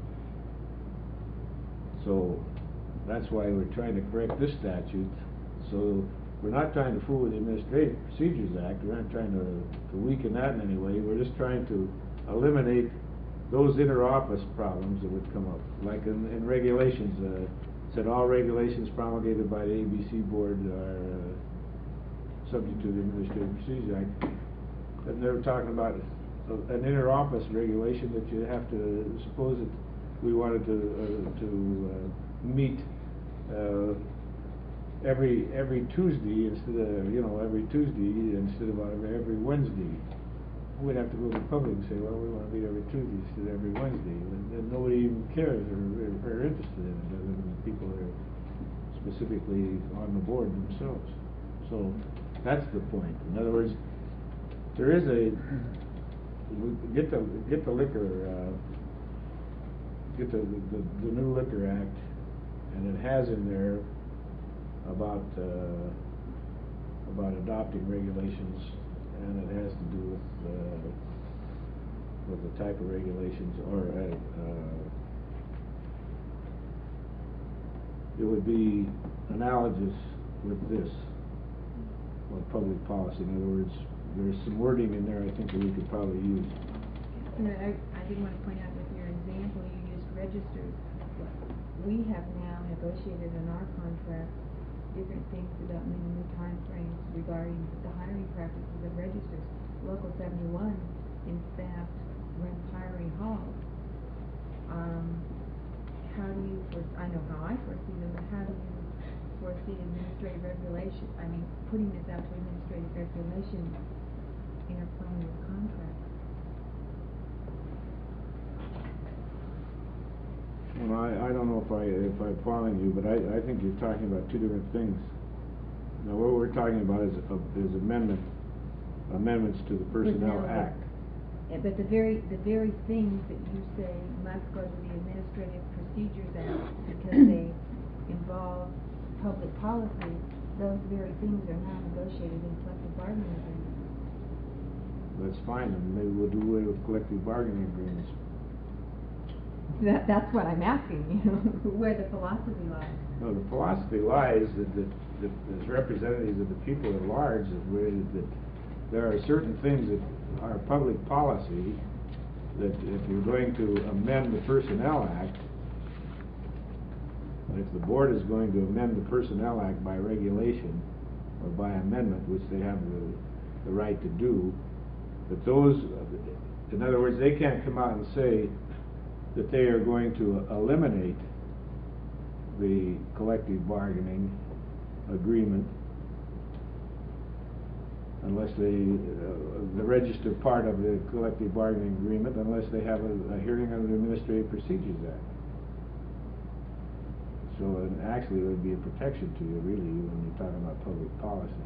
So, that's why we're trying to correct this statute. So, we're not trying to fool with the Administrative Procedures Act. We're not trying to, to weaken that in any way. We're just trying to eliminate those inter-office problems that would come up. Like in, in regulations, uh, said all regulations promulgated by the A B C board are uh, subject to the Administrative Procedures Act. And they're talking about a, an inter-office regulation that you have to, suppose that we wanted to, uh, to uh, meet uh, every every Tuesday instead of, you know, every Tuesday instead of every Wednesday. We'd have to go to the public and say, well, we want to meet every Tuesday instead of every Wednesday, and, and nobody even cares or, or, or interested in it, other than the people that are specifically on the board themselves. So that's the point. In other words, there is a we get the get the liquor uh, get the, the the new Liquor Act, and it has in there about uh, about adopting regulations, and it has to do with uh, with the type of regulations, or uh, uh, it would be analogous with this, with public policy. In other words, there's some wording in there I think that we could probably use. And I, I did want to point out with your example, you used registers. We have now negotiated in our contract different things about minimum time frames regarding the hiring practices of registers. Local seventy-one, in fact, runs hiring halls. Um, how do you, for, I know how I foresee them, but how do you foresee administrative regulation, I mean, putting this out to administrative regulation interplaying with contracts? Well, I, I don't know if I, if I'm following you, but I, I think you're talking about two different things. Now, what we're talking about is, a- is amendment, amendments to the Personnel Personnel Act. Yeah, but the very, the very things that you say must go to the Administrative Procedures Act because they involve public policy, those very things are not negotiated in collective bargaining agreements. That's fine, and maybe we'll do away with collective bargaining agreements. That, that's what I'm asking, you know, where the philosophy lies. No, the philosophy lies that, that, that as representatives of the people at large, that, we that there are certain things that are public policy, that if you're going to amend the Personnel Act, if the board is going to amend the Personnel Act by regulation or by amendment, which they have the, the right to do, that those, in other words, they can't come out and say that they are going to eliminate the collective bargaining agreement unless they, uh, the registered part of the collective bargaining agreement, unless they have a, a hearing under the Administrative Procedures Act. So and actually it would be a protection to you, really, when you're talking about public policy.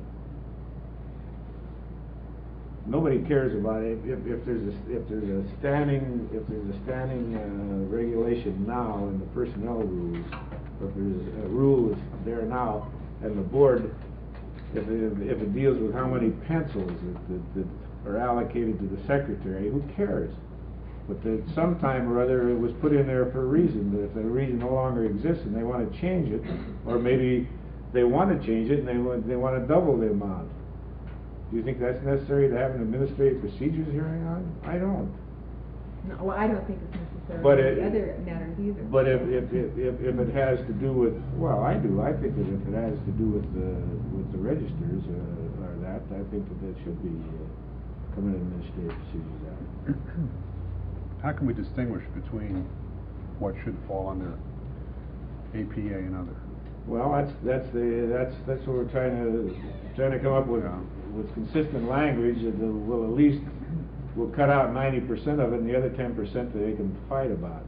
Nobody cares about it if, if there's a if there's a standing if there's a standing uh, regulation now in the personnel rules, or if there's a rule that's there now, and the board, if it, if it deals with how many pencils that, that, that are allocated to the secretary, who cares? But that sometime or other it was put in there for a reason. That if the reason no longer exists and they want to change it, or maybe they want to change it and they want they want to double the amount. Do you think that's necessary to have an administrative procedures hearing on? I don't. No, well, I don't think it's necessary But in it- the other matters either. But if, if, if, if if it has to do with, well, I do, I think that if it has to do with the, with the registers, uh, or that, I think that that should be, uh, come in Administrative Procedures Act. How can we distinguish between what should fall under A P A and other? Well, that's, that's the, that's, that's what we're trying to, trying to come up with, Yeah. with consistent language that will at least, will cut out ninety percent of it and the other ten percent that they can fight about.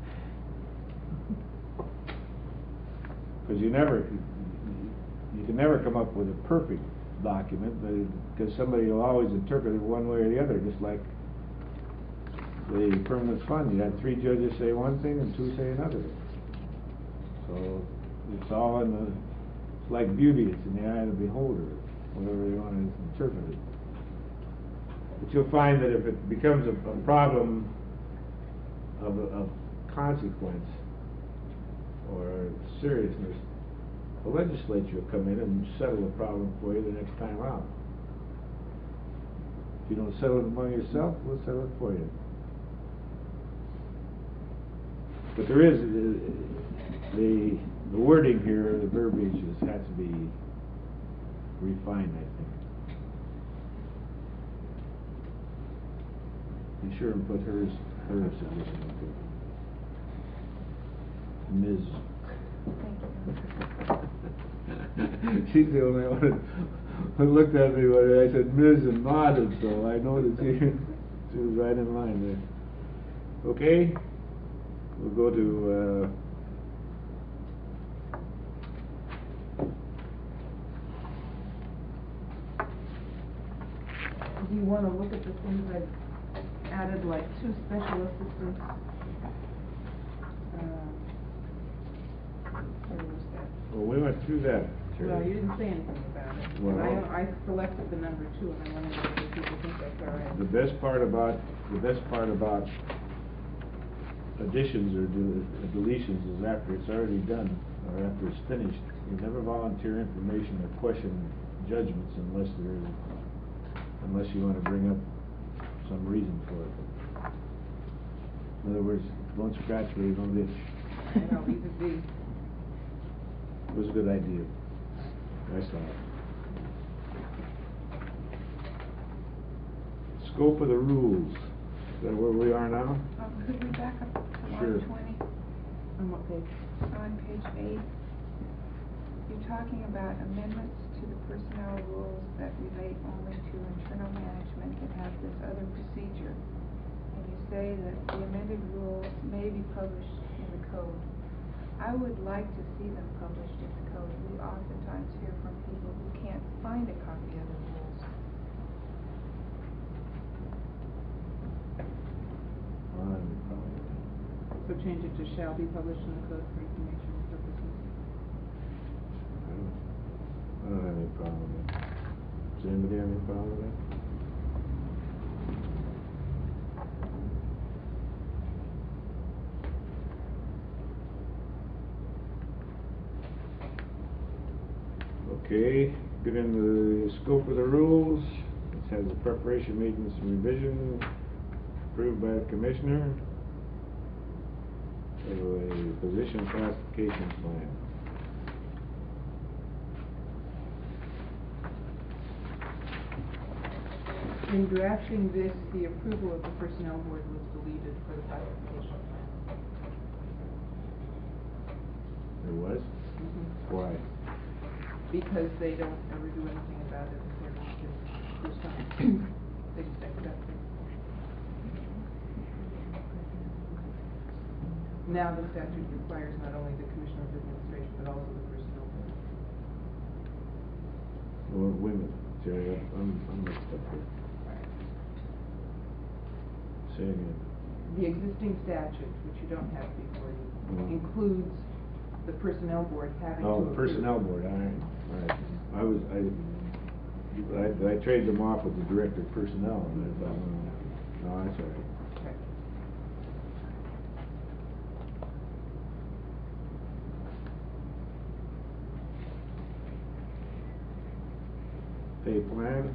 Because you never, you can never come up with a perfect document, because somebody will always interpret it one way or the other, just like the permanent fund. You had three judges say one thing and two say another. So it's all in the, it's like beauty, it's in the eye of the beholder, whatever you want to interpret it. But you'll find that if it becomes a, a problem of, of consequence or seriousness, the legislature will come in and settle the problem for you the next time out. If you don't settle it among yourself, we'll settle it for you. But there is, uh, the, the wording here, the verbiage has had to be refined, I think. Be sure and put hers, her submission into Miz She's the only one who looked at me when I said Miz and nodded, so I know that she, she was right in line there. Okay? We'll go to, uh, Do you want to look at the things I've added, like two special assistants? Uh, Where was that? well, we went through that, Terry. Well, you didn't say anything about it. Well- I, I selected the number two, and I wanted to know if people think that's all right. The best part about, the best part about additions or de- deletions is after it's already done, or after it's finished. You never volunteer information or question judgments unless there is, unless you want to bring up some reason for it. In other words, don't scratch where you don't itch. I know, leave it be. It was a good idea. I saw it. Scope of the rules. Is that where we are now? Um, could we back up to Sure. line twenty, On what page? on page eight? You're talking about amendments to the personnel rules that relate only to internal management that have this other procedure. And you say that the amended rules may be published in the code. I would like to see them published as code. We oftentimes hear from people who can't find a copy of the rules. I don't have any problem with that. So change it to shall be published in the code for information purposes. I don't, I don't have any problem with that. Does anybody have any problem with that? Okay, get into the scope of the rules. This has the preparation, maintenance, and revision approved by the commissioner. So a position classification plan. In drafting this, the approval of the personnel board was deleted for the classification plan. There was? Mhm. Why? Because they don't ever do anything about it according to this time. They just accept it. Now the statute requires not only the commissioner of administration, but also the personnel board. Well, wait a minute, Jerry, I'm, I'm mixed up here. Say again. The existing statute, which you don't have before you, Mhm. includes the personnel board having to Oh, the approve. personnel board, all right, all right. I was, I, I, I traded them off with the director of personnel, and I thought, no, no, that's all right. Okay. Pay plan,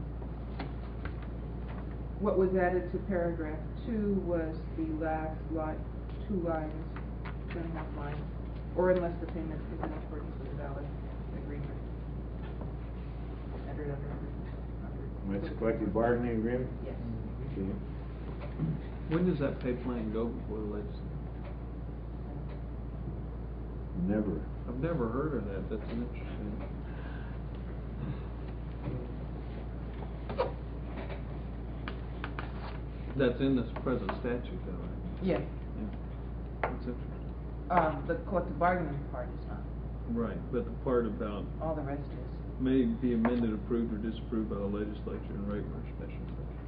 What was added to paragraph two was the last line, two lines, two and a half lines, or unless the payment is in accordance with a valid agreement. Entered under, under. that's collective bargaining agreement? Yes. Okay. When does that pay plan go before the legislature? Never. I've never heard of that, that's an interesting. That's in this present statute though, right? Yes. Yeah. That's interesting. Um, the collective bargaining part is not, Right, but the part about all the rest is. may be amended, approved, or disapproved by the legislature in regular or special session.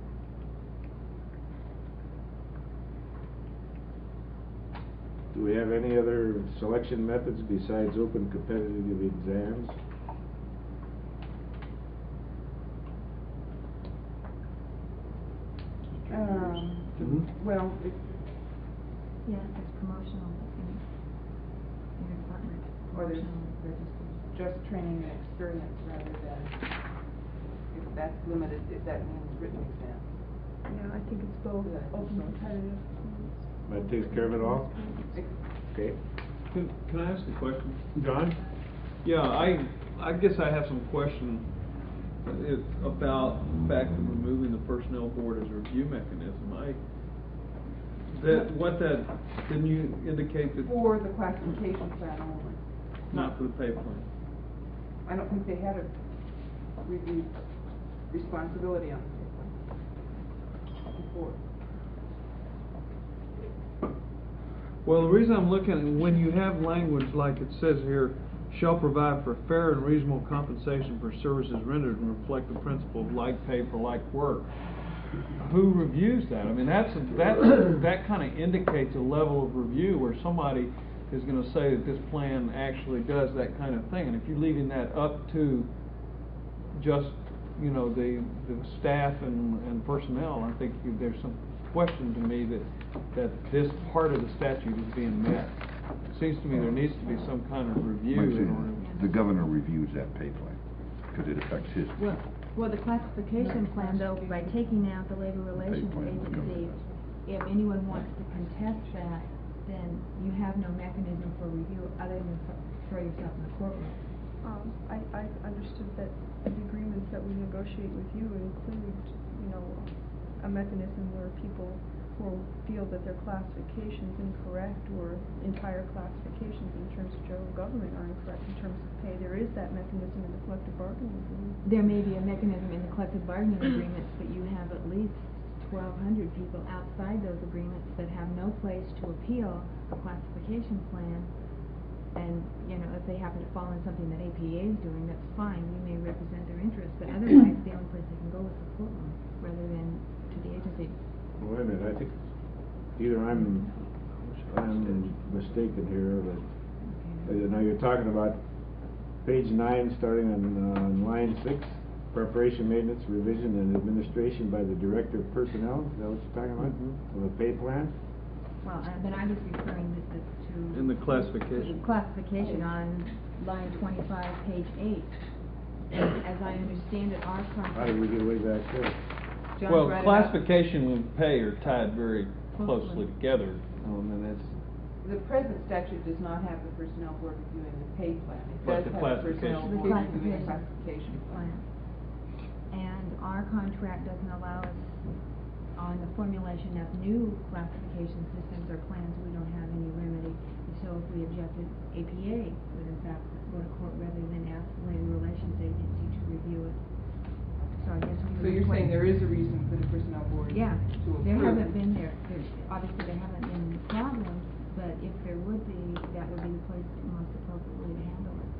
Do we have any other selection methods besides open competitive exams? Um, Mhm. well, it, Yeah, it's promotional in, in your department, Or there's- promotional registers. just training and experience rather than, if that's limited, if that means written exam. Yeah, I think it's both Yeah, open so- competitive. That takes care of it all? Okay. Can, can I ask a question? John? Yeah, I, I guess I have some question if, about the fact of removing the personnel board as a review mechanism. I, that, what that, didn't you indicate that? For the classification plan only. Not for the pay plan? I don't think they had a review responsibility on the paper before. Well, the reason I'm looking at, when you have language like it says here, shall provide for fair and reasonable compensation for services rendered and reflect the principle of like pay for like work. Who reviews that? I mean, that's, that's, that kind of indicates a level of review where somebody is gonna say that this plan actually does that kind of thing. And if you're leaving that up to just, you know, the, the staff and, and personnel, I think you- there's some question to me that, that this part of the statute is being met. It seems to me there needs to be some kind of review Might say in order. The governor reviews that pay plan, because it affects his. Well, well, the classification plan though, by taking out the labor relations plan, the agency, governor if anyone wants to contest that, then you have no mechanism for review other than th- throw yourself in the courtroom. Um, I, I understood that the agreements that we negotiate with you include, you know, a mechanism where people who feel that their classification's incorrect or entire classifications in terms of general government are incorrect in terms of pay. There is that mechanism in the collective bargaining agreement. There may be a mechanism in the collective bargaining agreements, but you have at least twelve hundred people outside those agreements that have no place to appeal a classification plan. And, you know, if they happen to fall in something that A P A is doing, that's fine, we may represent their interests, but otherwise, the only place they can go is the courtroom, rather than to the agency. Wait a minute, I think either I'm, I'm mistaken here, but, uh, now you're talking about page nine, starting on, uh, on line six, preparation, maintenance, revision, and administration by the Director of Personnel, is that what you're talking about? Mhm. Of a pay plan? Well, uh, then I was referring to, the- to. In the classification. the Classification on line twenty-five, page eight. And as I understand it, our contract. How did we get way back there? John Well, brought it up. classification and pay are tied very Closely. closely together, um, and that's, The present statute does not have the personnel board reviewing the pay plan. It But does the have the personnel classification. The board reviewing the classification classification plan. And our contract doesn't allow us, on the formulation of new classification systems or plans, we don't have any remedy. So if we objected, A P A would in fact go to court rather than ask the Labor Relations Agency to review it. So I guess we So would. you're saying wait. there is a reason for the personnel board to Yeah, approve? there haven't been there, there's, obviously there haven't been any problems, but if there would be, that would be the place most appropriately to handle it.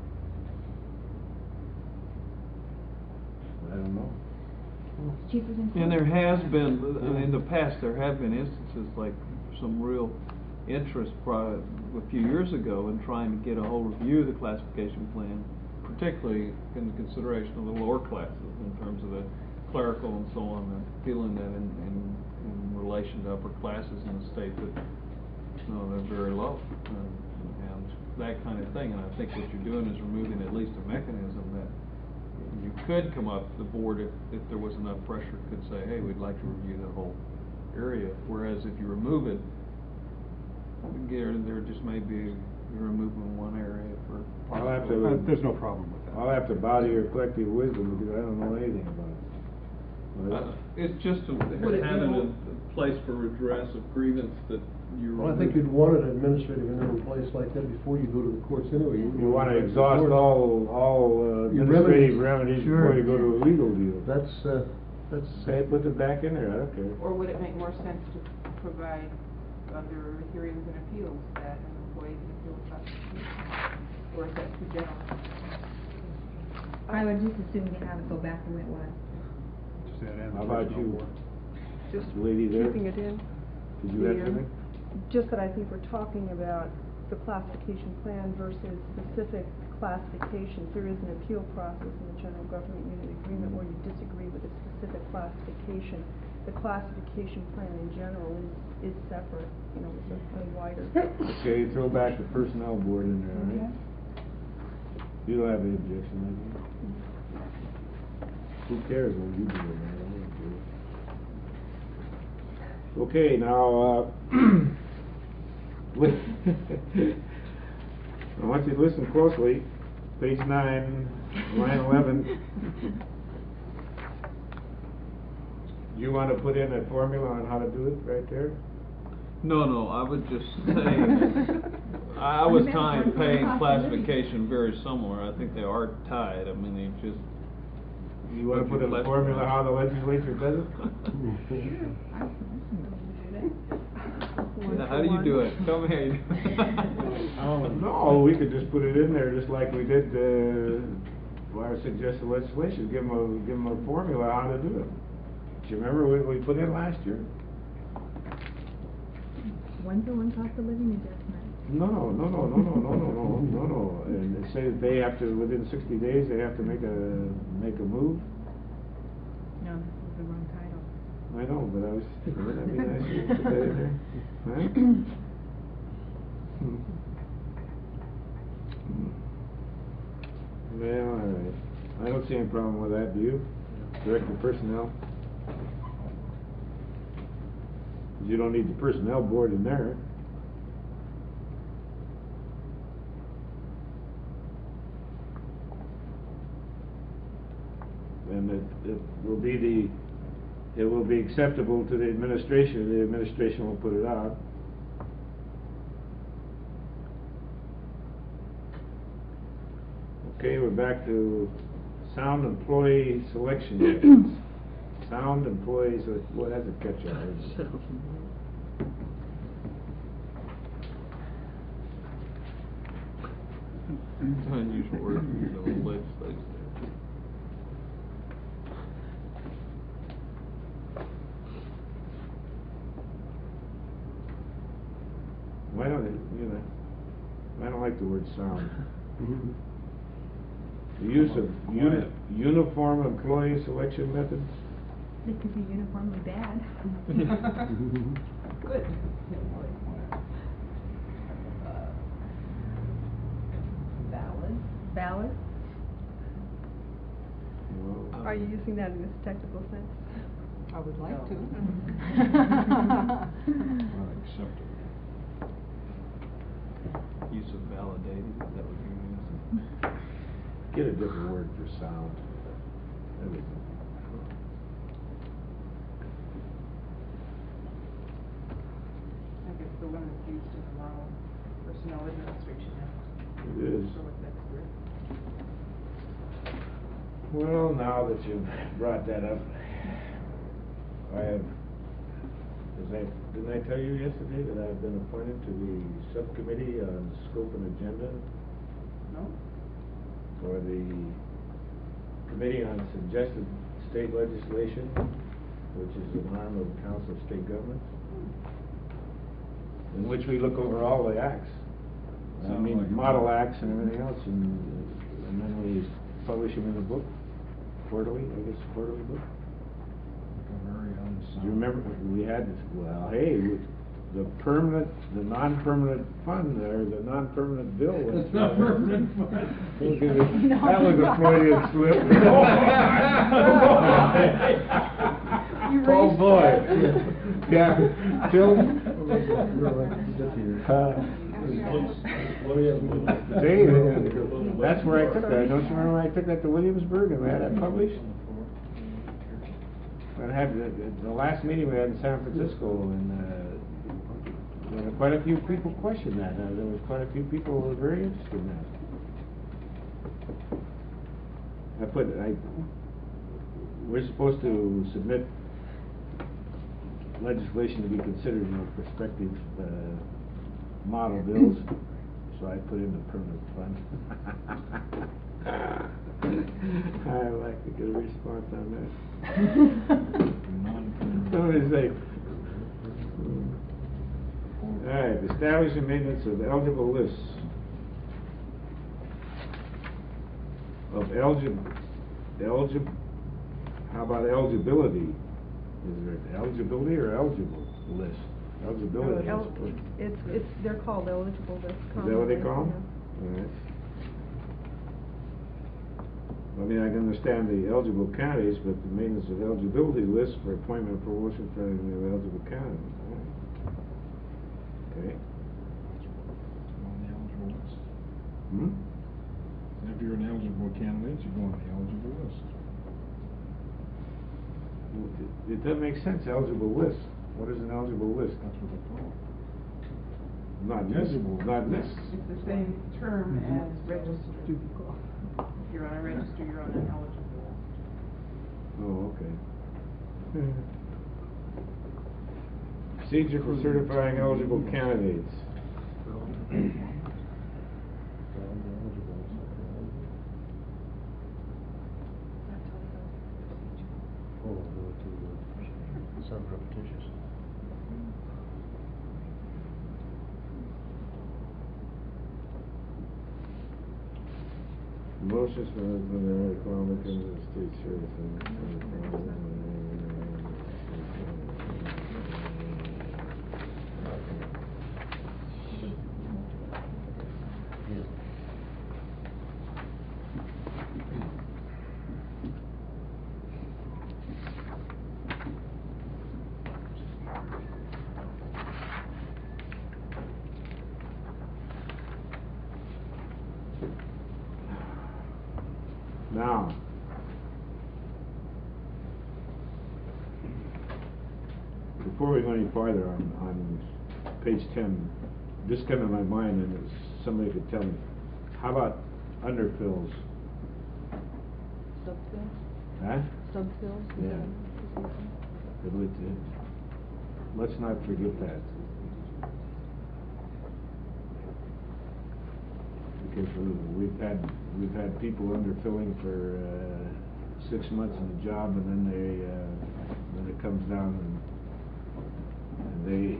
I don't know. It's cheaper than. and there court. has been, uh, in the past, there have been instances like some real interest pri- a few years ago in trying to get a whole review of the classification plan, particularly in consideration of the lower classes in terms of the clerical and so on, and feeling that in, in, in relation to upper classes in the state that, you know, they're very low, um, and that kind of thing. And I think what you're doing is removing at least a mechanism that you could come up, the board, if, if there was enough pressure, could say, hey, we'd like to review the whole area. Whereas if you remove it, there, there just may be, you're removing one area for. I'll have to. Uh, There's no problem with that. I'll have to bow to your collective wisdom because I don't know anything about it. But- Uh, It's just a- Would it be having more- a place for redress of grievance that you. Well, I think you'd want an administrative interim place like that before you go to the courts anyway. You wanna exhaust all, all uh, Your administrative remedies. remedies Sure. before you go to a legal deal. That's, uh, that's. Okay, put it back in there, I don't care. Or would it make more sense to provide under hearings and appeals that an employee can appeal a classification? Or is that too general? I would just assume to have it go back the way it was. Just add in the How about personnel you? board. Just Lady there? keeping it in. Did you have the, um, something? Just that I think we're talking about the classification plan versus specific classifications. There is an appeal process in the general government unit agreement where you disagree with a specific classification. The classification plan in general is, is separate, you know, it's a, a wider. Okay, throw back the personnel board in there, all right? You don't have any objection, I think? Who cares what you do, man? I don't care. Okay, now, uh, with, I want you to listen closely, page nine, line eleven. You want to put in a formula on how to do it right there? No, no, I would just say, I was tying pay and classification very similar. I think they are tied. I mean, they just. You want to put in a formula how the legislature does it? Now, how do you do it? Come here. Oh, no, we could just put it in there just like we did, uh, well, our suggested legislation, give them a, give them a formula how to do it. Do you remember what we put in last year? One for one cost of living adjustment. No, no, no, no, no, no, no, no, no, no, no, and they say that they have to, within sixty days, they have to make a, make a move. No, this is the wrong title. I know, but I was, wouldn't that be nice to put that in there? Huh? Hmm. Well, all right. I don't see any problem with that, do you? Director of Personnel? You don't need the personnel board in there. And it, it will be the, it will be acceptable to the administration, the administration will put it out. Okay, we're back to sound employee selection methods. Sound employees, uh, well, that's a catch-all, isn't it? It's an unusual word for the legislature. Why don't they, you know, I don't like the word sound. The use of uni- uniform employee selection methods? They could be uniformly bad. Good. Valid. Valid? Well, Are you using that in this technical sense? I would like to. Not acceptable. Use of validated, is that what you're using? Get a different word for sound. That is- I guess the one that's used in the model personnel administration act. It is. So what's next to it? Well, now that you've brought that up, I have, as I, didn't I tell you yesterday that I've been appointed to the subcommittee on scope and agenda No? for the Committee on Suggested State Legislation, which is an arm of the Council of State Governments, in which we look over all the acts. I Sounds mean, like a- model acts and everything else, and, and then we publish them in a book, quarterly, I guess, quarterly book. Very Do you remember, we had, this? Well, hey, we- the permanent, the non-permanent fund, or the non-permanent bill. was- It's not permanent fund. Look at it. That was a Freudian slip. You Oh, raised boy. that. Yeah, Phil? See, that's where I took that. Don't you remember when I took that to Williamsburg and we had that published? I had, the, the last meeting we had in San Francisco, and, uh, there were quite a few people questioned that. Uh, there was quite a few people who were very interested in that. I put, I, we're supposed to submit legislation to be considered, you know, prospective, uh, model bills, so I put in the permanent fund. I like to get a response on that. Somebody say, all right, establish and maintenance of eligible lists of eligi- eligi- how about eligibility? Is there eligibility or eligible list? Eligibility. I El- suppose. It's, it's, they're called eligible lists. Is that what they call them? Yeah. All right. I mean, I can understand the eligible counties, but the maintenance of eligibility lists for appointment and promotion for the eligible counties. All right. Okay. On the eligible list. Hmm? If you're an eligible candidate, you go on the eligible list. Well, It, it doesn't make sense, eligible list. What is an eligible list? That's what they call it. Not this, Eligible. not this. It's the same term as registered. If you're on a register, you're on an eligible list. Oh, okay. Procedure for certifying eligible candidates. Oh, no, to, uh, sounds repetitious. Motions for the requirement of the state service. Now, before we go any farther on, on page ten, this came to my mind, and it's, somebody could tell me, how about underfills? Subfills? Huh? Subfills? Yeah. It would, uh, let's not forget that. Because we- we've had, we've had people underfilling for, uh, six months in the job, and then they, uh, then it comes down and, and they,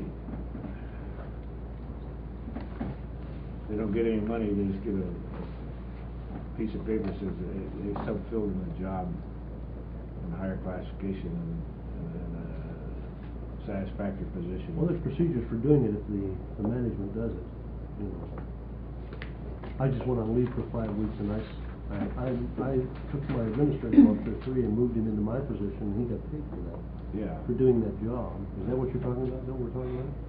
they don't get any money, they just get a piece of paper that says they, they sub-filled in the job in a higher classification and, and in a satisfactory position. Well, there's procedures for doing it if the, the management does it, you know. I just went on leave for five weeks and I, s- I, I- I took my administrative officer three and moved him into my position and he got paid for that. Yeah. For doing that job. Is that what you're talking about, Bill, we're talking about?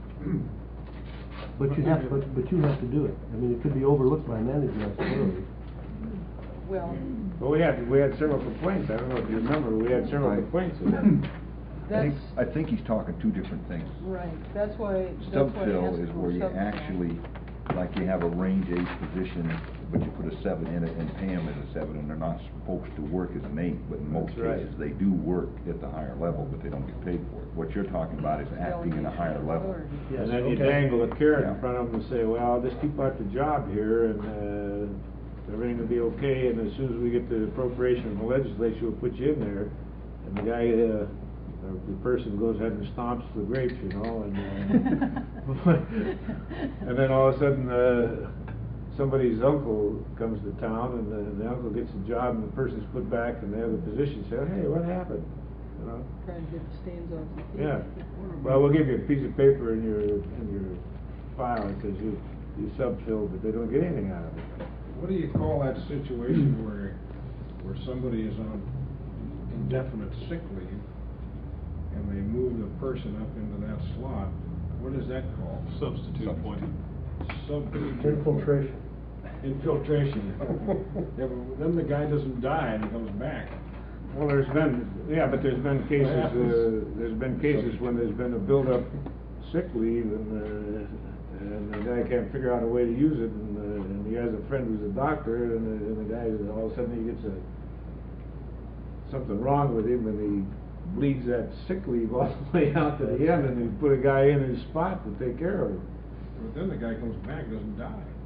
But you have, but, but you have to do it. I mean, it could be overlooked by management, I suppose. Well, Well, we had, we had several complaints, I don't know if you remember, we had several Right. complaints of that. I think, that's, I think he's talking two different things. right, that's why, that's why I Sub-fill asked is for where you sub-fill. actually, like you have a range eight position, but you put a seven in it and pay them as a seven, and they're not supposed to work as an eight, but in most That's right. cases, they do work at the higher level, but they don't get paid for it. What you're talking about is acting in a higher level. And then you dangle a carrot in front of them and say, well, just keep out the job here and, uh, everything will be okay, and as soon as we get the appropriation from the legislature, we'll put you in there. And the guy, uh, or the person goes ahead and stomps the grapes, you know, and, uh, and then all of a sudden, uh, somebody's uncle comes to town and the, and the uncle gets a job and the person's put back and they have a position, say, hey, what happened? You know? Trying to get the stains off the feet. Yeah, well, we'll give you a piece of paper in your, in your file that says you, you sub-filled, but they don't get anything out of it. What do you call that situation where, where somebody is on indefinite sick leave and they move the person up into that slot? What is that called? Substitute appointment. Substitute. Infiltration. Infiltration. Yeah, but then the guy doesn't die and he comes back. Well, there's been, yeah, but there's been cases, uh, happens? there's been cases when there's been a build-up sick leave and, uh, and the guy can't figure out a way to use it, and, uh, and he has a friend who's a doctor, and the, and the guy, all of a sudden he gets a, something wrong with him, and he bleeds that sick leave all the way out to the end, and he put a guy in his spot to take care of him. But then the guy comes back, doesn't die.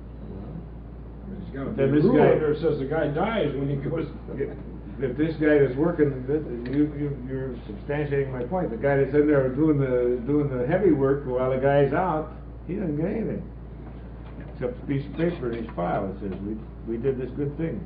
I mean, He's got a Then big this rule guy- there that says the guy dies when he goes. If this guy that's working, you, you, you're substantiating my point. The guy that's in there doing the, doing the heavy work while the guy's out, he doesn't get anything. Except a piece of paper in his file that says, we, we did this good thing.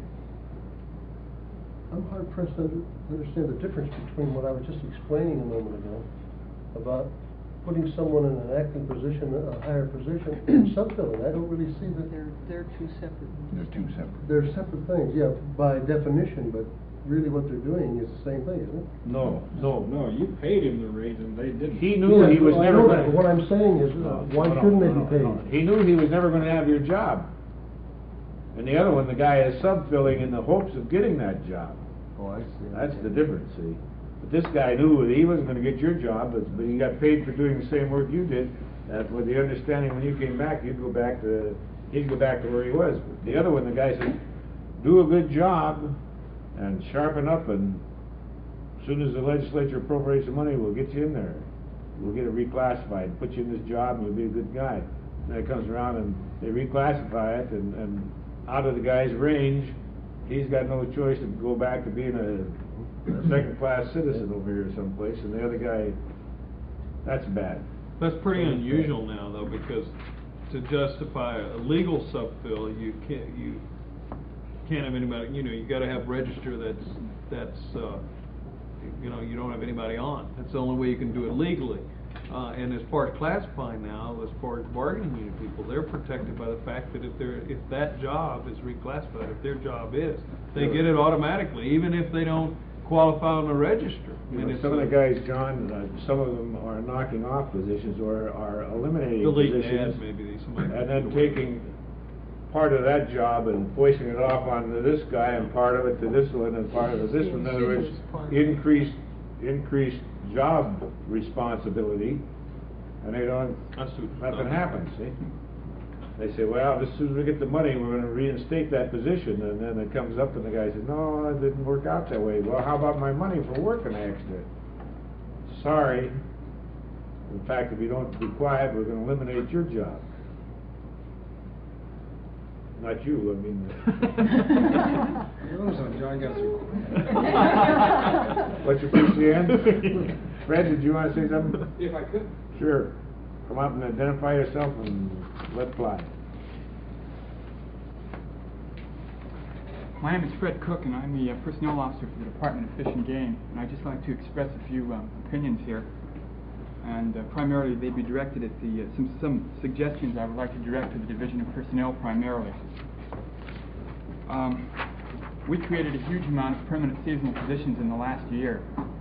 I'm hard pressed to under- understand the difference between what I was just explaining a moment ago about putting someone in an acting position, a higher position, and sub-filling. I don't really see that. They're, they're two separate. They're two separate. They're separate things, yeah, by definition, but really what they're doing is the same thing, isn't it? No, no. No, you paid him the raise and they didn't. He knew he Yeah, was I never know gonna. that, but what I'm saying is, No, why no, no, shouldn't they no, be no, no. paid? He knew he was never gonna have your job. And the other one, the guy is sub-filling in the hopes of getting that job. Oh, I see. That's the difference, see? But this guy knew that he wasn't gonna get your job, but, but he got paid for doing the same work you did, uh, with the understanding when you came back, you'd go back to, he'd go back to where he was. But the other one, the guy said, do a good job and sharpen up, and as soon as the legislature appropriates the money, we'll get you in there. We'll get it reclassified, put you in this job, and you'll be a good guy. Then it comes around and they reclassify it, and, and out of the guy's range, he's got no choice to go back to being a, a second-class citizen over here someplace, and the other guy, that's bad. That's pretty unusual now, though, because to justify a legal sub-fill, you can't, you can't have anybody, you know, you gotta have register that's, that's, uh, you know, you don't have anybody on. That's the only way you can do it legally. Uh, and as far as classifying now, as far as bargaining unit people, they're protected by the fact that if they're, if that job is reclassified, if their job is, they get it automatically, even if they don't qualify on the register. You And know, it's some of a- the guys, John, uh, some of them are knocking off positions or are eliminating Deleting positions. ads, maybe, they- somebody- And then taking part of that job and foisting it off onto this guy and part of it to this one and part of it to this one. In other words, increased, increased job responsibility, and they don't, That's what- nothing happens, see? They say, well, as soon as we get the money, we're gonna reinstate that position, and then it comes up and the guy says, no, it didn't work out that way. Well, how about my money for work an accident? Sorry. In fact, if you don't be quiet, we're gonna eliminate your job. Not you, I mean. Those on John got through. What's your P C N? Fred, did you want to say something? If I could. Sure. Come up and identify yourself and let fly. My name is Fred Cook, and I'm the uh, personnel officer for the Department of Fish and Game, and I'd just like to express a few um, opinions here. And uh, primarily, they'd be directed at the uh, some some suggestions I would like to direct to the Division of Personnel primarily. Um, we created a huge amount of permanent seasonal positions in the last year.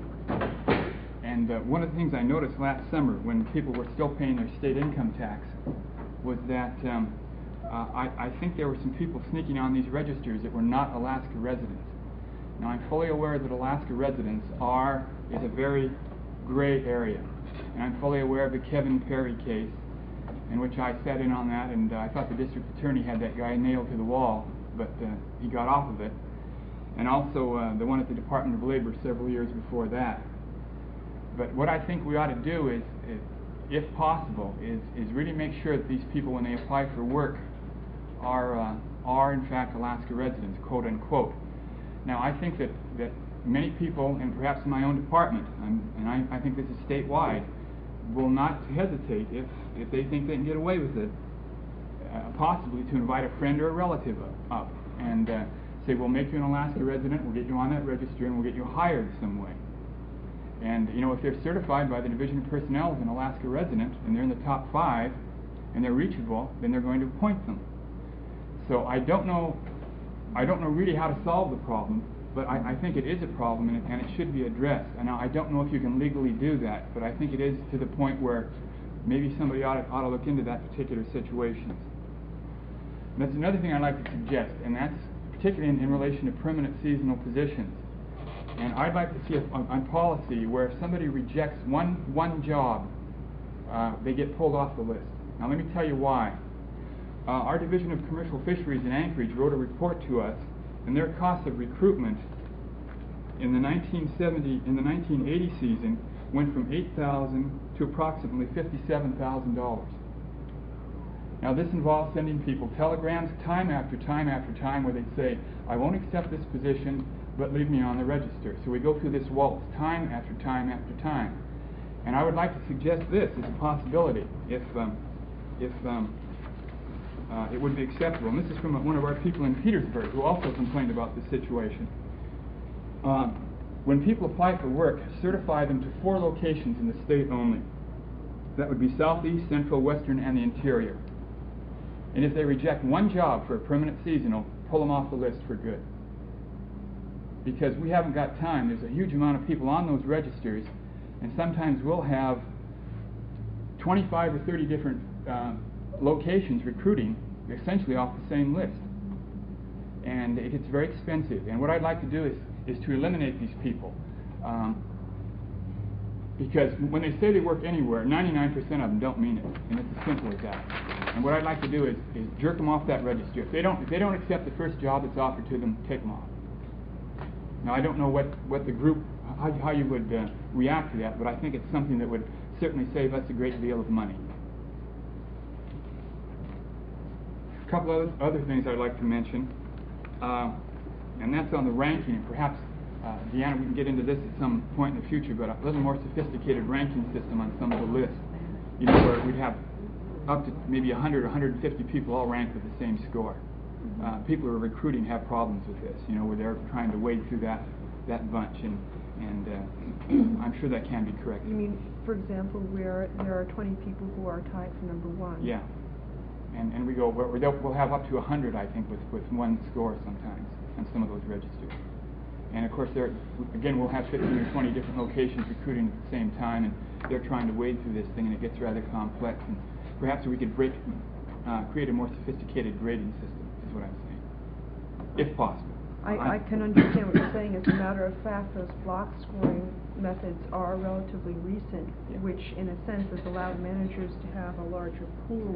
And uh, one of the things I noticed last summer when people were still paying their state income tax was that um, uh, I, I think there were some people sneaking on these registers that were not Alaska residents. Now, I'm fully aware that Alaska residents are is a very gray area. And I'm fully aware of the Kevin Perry case, in which I sat in on that, and uh, I thought the district attorney had that guy nailed to the wall, but uh, he got off of it. And also uh, the one at the Department of Labor several years before that. But what I think we ought to do is, is if possible, is, is really make sure that these people, when they apply for work, are, uh, are in fact Alaska residents, quote unquote. Now, I think that, that many people, and perhaps in my own department, um, and I, I think this is statewide, will not hesitate if, if they think they can get away with it, uh, possibly to invite a friend or a relative up, up and uh, say, we'll make you an Alaska resident, we'll get you on that register, and we'll get you hired some way. And, you know, if they're certified by the Division of Personnel as an Alaska resident, and they're in the top five, and they're reachable, then they're going to appoint them. So I don't know, I don't know really how to solve the problem, but I, I think it is a problem, and it, and it should be addressed. And now I don't know if you can legally do that, but I think it is to the point where maybe somebody ought to, ought to look into that particular situation. And that's another thing I'd like to suggest, and that's particularly in, in relation to permanent seasonal positions. And I'd like to see a, a, a policy where if somebody rejects one, one job, uh, they get pulled off the list. Now let me tell you why. Uh, our Division of Commercial Fisheries in Anchorage wrote a report to us, and their cost of recruitment in the nineteen seventy, in the nineteen eighty season went from eight thousand dollars to approximately fifty-seven thousand dollars. Now this involves sending people telegrams time after time after time where they say, I won't accept this position, but leave me on the register. So we go through this waltz time after time after time. And I would like to suggest this as a possibility, if, um, if um, uh, it would be acceptable. And this is from one of our people in Petersburg who also complained about this situation. Uh, when people apply for work, certify them to four locations in the state only. That would be southeast, central, western, and the interior. And if they reject one job for a permanent seasonal, pull them off the list for good. Because we haven't got time. There's a huge amount of people on those registers, and sometimes we'll have twenty-five or thirty different uh, locations recruiting essentially off the same list. And it gets very expensive. And what I'd like to do is, is to eliminate these people. Um, because when they say they work anywhere, ninety-nine percent of them don't mean it. And it's as simple as that. And what I'd like to do is, is jerk them off that register. If they don't, if they don't accept the first job that's offered to them, take them off. Now, I don't know what, what the group, how, how you would uh, react to that, but I think it's something that would certainly save us a great deal of money. A couple other, other things I'd like to mention, uh, and that's on the ranking, and perhaps, uh, Deanna, we can get into this at some point in the future, but a little more sophisticated ranking system on some of the lists. You know, where we'd have up to maybe one hundred, one hundred fifty people all ranked with the same score. Uh, people who are recruiting have problems with this, you know, where they're trying to wade through that that bunch, and and uh, I'm sure that can be corrected. You mean, for example, where there are twenty people who are tied for number one? Yeah, and and we go, we're, we'll have up to one hundred, I think, with with one score sometimes on some of those registers. And of course, there again, we'll have fifteen or twenty different locations recruiting at the same time, and they're trying to wade through this thing, and it gets rather complex. And perhaps we could break, uh, create a more sophisticated grading system. What I'm saying, if possible. I, I can understand what you're saying. As a matter of fact, those block scoring methods are relatively recent, yeah. which in a sense has allowed managers to have a larger pool of,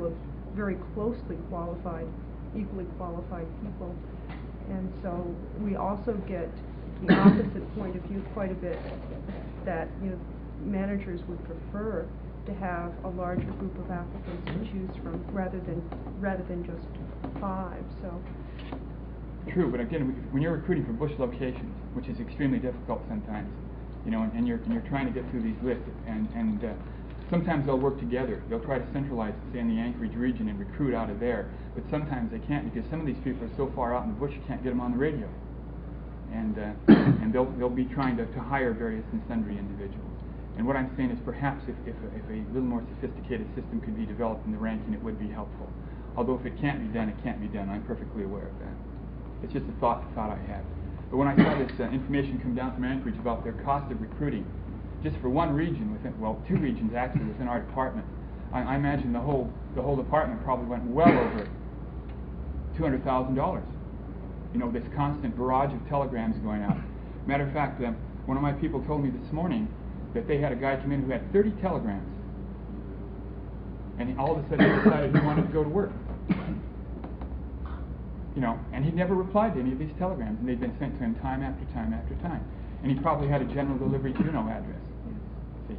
very closely qualified, equally qualified people. And so we also get the opposite point of view quite a bit, that, you know, managers would prefer to have a larger group of applicants to choose from rather than rather than just five. So True, but again, when you're recruiting for bush locations, which is extremely difficult sometimes, you know, and, and you're and you're trying to get through these lists, and and uh, sometimes they'll work together. They'll try to centralize, say, in the Anchorage region and recruit out of there. But sometimes they can't, because some of these people are so far out in the bush you can't get them on the radio. And uh, and they'll they'll be trying to, to hire various and sundry individuals. And what I'm saying is, perhaps if if a, if a little more sophisticated system could be developed in the ranking, it would be helpful. Although if it can't be done, it can't be done. I'm perfectly aware of that. It's just a thought thought I had. But when I saw this uh, information come down from Anchorage about their cost of recruiting, just for one region within, well, two regions actually within our department, I, I imagine the whole the whole department probably went well over two hundred thousand dollars. You know, this constant barrage of telegrams going out. Matter of fact, uh, one of my people told me this morning that they had a guy come in who had thirty telegrams, and he, all of a sudden he decided he wanted to go to work. You know, and he never replied to any of these telegrams, and they'd been sent to him time after time after time. And he probably had a general delivery Juneau address. See?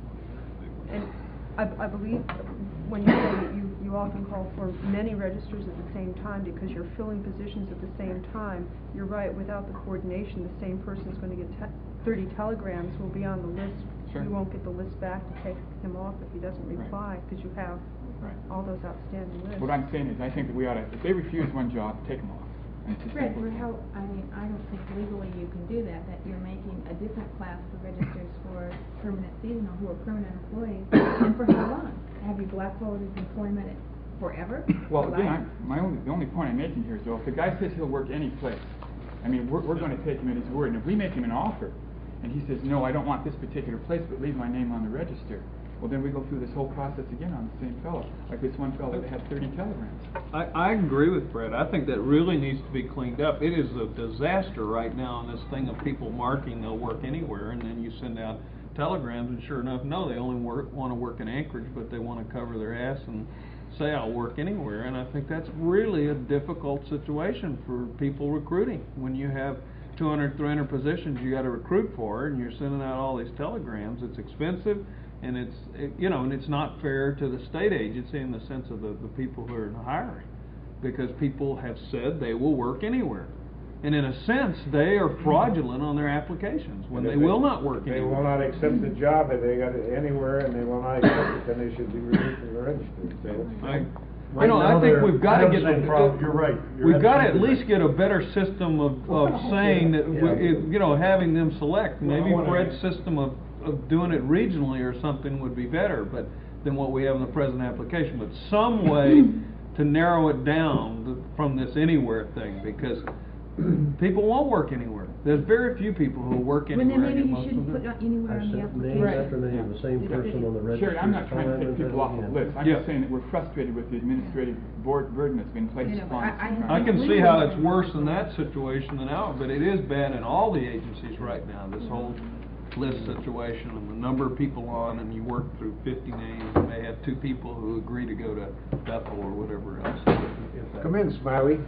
And I, I believe when you say that you, you often call for many registers at the same time because you're filling positions at the same time, you're right, without the coordination, the same person's going to get te thirty telegrams, will be on the list. Sure. You won't get the list back to take him off if he doesn't reply, because you have Right. all those outstanding lists. What I'm saying is, I think that we ought to, if they refuse one job, take them off. And it's as Fred, simple as we're that. how, I mean, I don't think legally you can do that, that you're making a different class of registers for permanent seasonal who are permanent employees, and for how long? Have you blackballed his employment forever? Well, For again, life? I'm, my only, the only point I'm making here is, though, if the guy says he'll work any place, I mean, we're, we're going to take him at his word. And if we make him an offer, and he says, no, I don't want this particular place, but leave my name on the register, well, then we go through this whole process again on the same fellow. Like this one fellow that had thirty telegrams. I, I agree with Fred. I think that really needs to be cleaned up. It is a disaster right now on this thing of people marking they'll work anywhere, and then you send out telegrams, and sure enough, no, they only work, want to work in Anchorage, but they want to cover their ass and say I'll work anywhere. And I think that's really a difficult situation for people recruiting. When you have two hundred, three hundred positions you got to recruit for, and you're sending out all these telegrams, it's expensive. And it's, it, you know, and it's not fair to the state agency in the sense of the, the people who are hiring, because people have said they will work anywhere. And in a sense, they are fraudulent on their applications when they, And if will not work if anywhere. they will not accept the job, and they got it anywhere, and they will not accept it, then they should be removed from the register. So, I, Right I know, now I think they're- we've got to they have get, the same problem. You're right. You're we've got to at absolutely least right. get a better system of, of saying that, we- Yeah. it- you know, having them select. Well, I Maybe wanna- Fred's system of, of doing it regionally or something would be better, but, than what we have in the present application. But some way to narrow it down th- from this anywhere thing, because people won't work anywhere. There's very few people who work Well, anywhere. then maybe and you most shouldn't of put them- it anywhere I've on the sent application. name after name, the same person on the register. Sure, I'm not trying to time take and people off time the again. list. I'm Yeah. just saying that we're frustrated with the administrative board burden that's been placed You know, upon I- us. I- I can see how it's worse in that situation than out, but it is bad in all the agencies right now, this whole list situation and the number of people on, and you work through fifty names, and may have two people who agree to go to Bethel or whatever else. If that- come in, Smiley.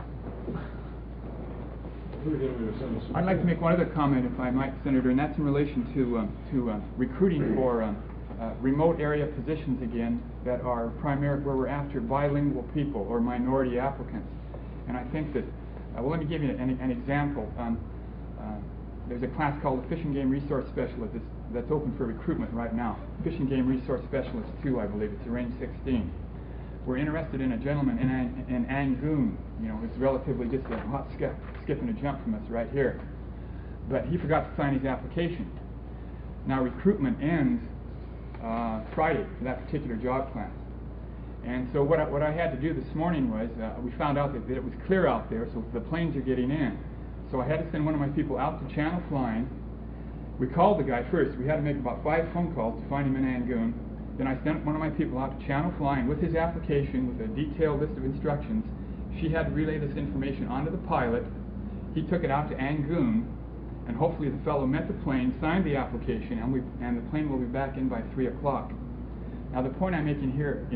I'd like to make one other comment, if I might, Senator, and that's in relation to um, to uh, recruiting for um, uh, remote area positions again that are primary, where we're after bilingual people or minority applicants. And I think that, uh, well, let me give you an, an example. Um, uh, there's a class called the Fish and Game Resource Specialist that's, that's open for recruitment right now. Fish and Game Resource Specialist two, I believe. It's a range sixteen. We're interested in a gentleman in, An in Angoon, you know, who's relatively just a hot skip, skip and a jump from us right here. But he forgot to sign his application. Now recruitment ends uh, Friday for that particular job class. And so what I, what I had to do this morning was, uh, we found out that, that it was clear out there, so the planes are getting in. So I had to send one of my people out to Channel Flying. We called the guy first. We had to make about five phone calls to find him in Angoon. Then I sent one of my people out to Channel Flying with his application, with a detailed list of instructions. She had to relay this information onto the pilot. He took it out to Angoon, and hopefully the fellow met the plane, signed the application, and, we, and the plane will be back in by three o'clock. Now the point I'm making here in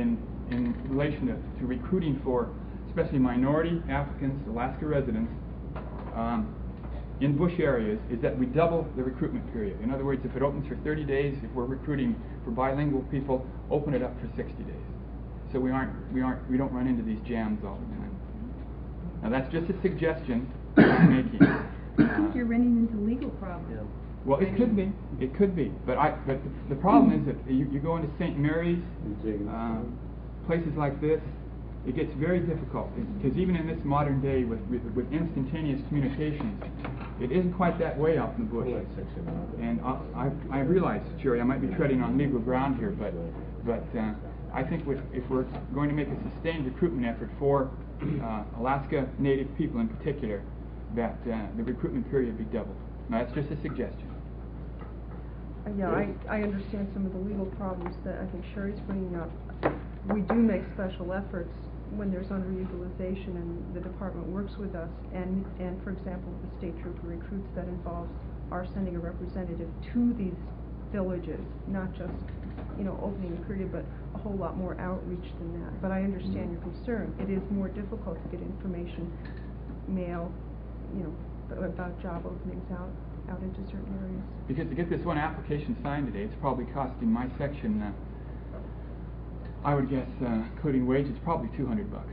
in relation to, to recruiting for especially minority applicants, Alaska residents, um, in bush areas, is that we double the recruitment period. In other words, if it opens for thirty days, if we're recruiting for bilingual people, open it up for sixty days. So we aren't, we aren't, we don't run into these jams all the time. Now that's just a suggestion I'm making. I think Uh, you're running into legal problems. Well, it could be, it could be, but I, but the, the problem is that you, you go into Saint Mary's, uh, places like this, it gets very difficult, because even in this modern day with, with, with instantaneous communications, it isn't quite that way out in the bush. And I, I, I realize, Jerry, I might be treading on legal ground here, but, but uh, I think with, if we're going to make a sustained recruitment effort for uh, Alaska Native people in particular, that uh, the recruitment period be doubled. Now, that's just a suggestion. Uh, Yeah, I, I understand some of the legal problems that I think Sherry's bringing up. We do make special efforts when there's underutilization and the department works with us, and, and for example, the state trooper recruits, that involves our sending a representative to these villages, not just, you know, opening the period, but a whole lot more outreach than that. But I understand your concern. It is more difficult to get information, mail, you know, about job openings out, out into certain areas. Because to get this one application signed today, it's probably costing my section, uh, I would guess, uh, including wages, probably two hundred bucks.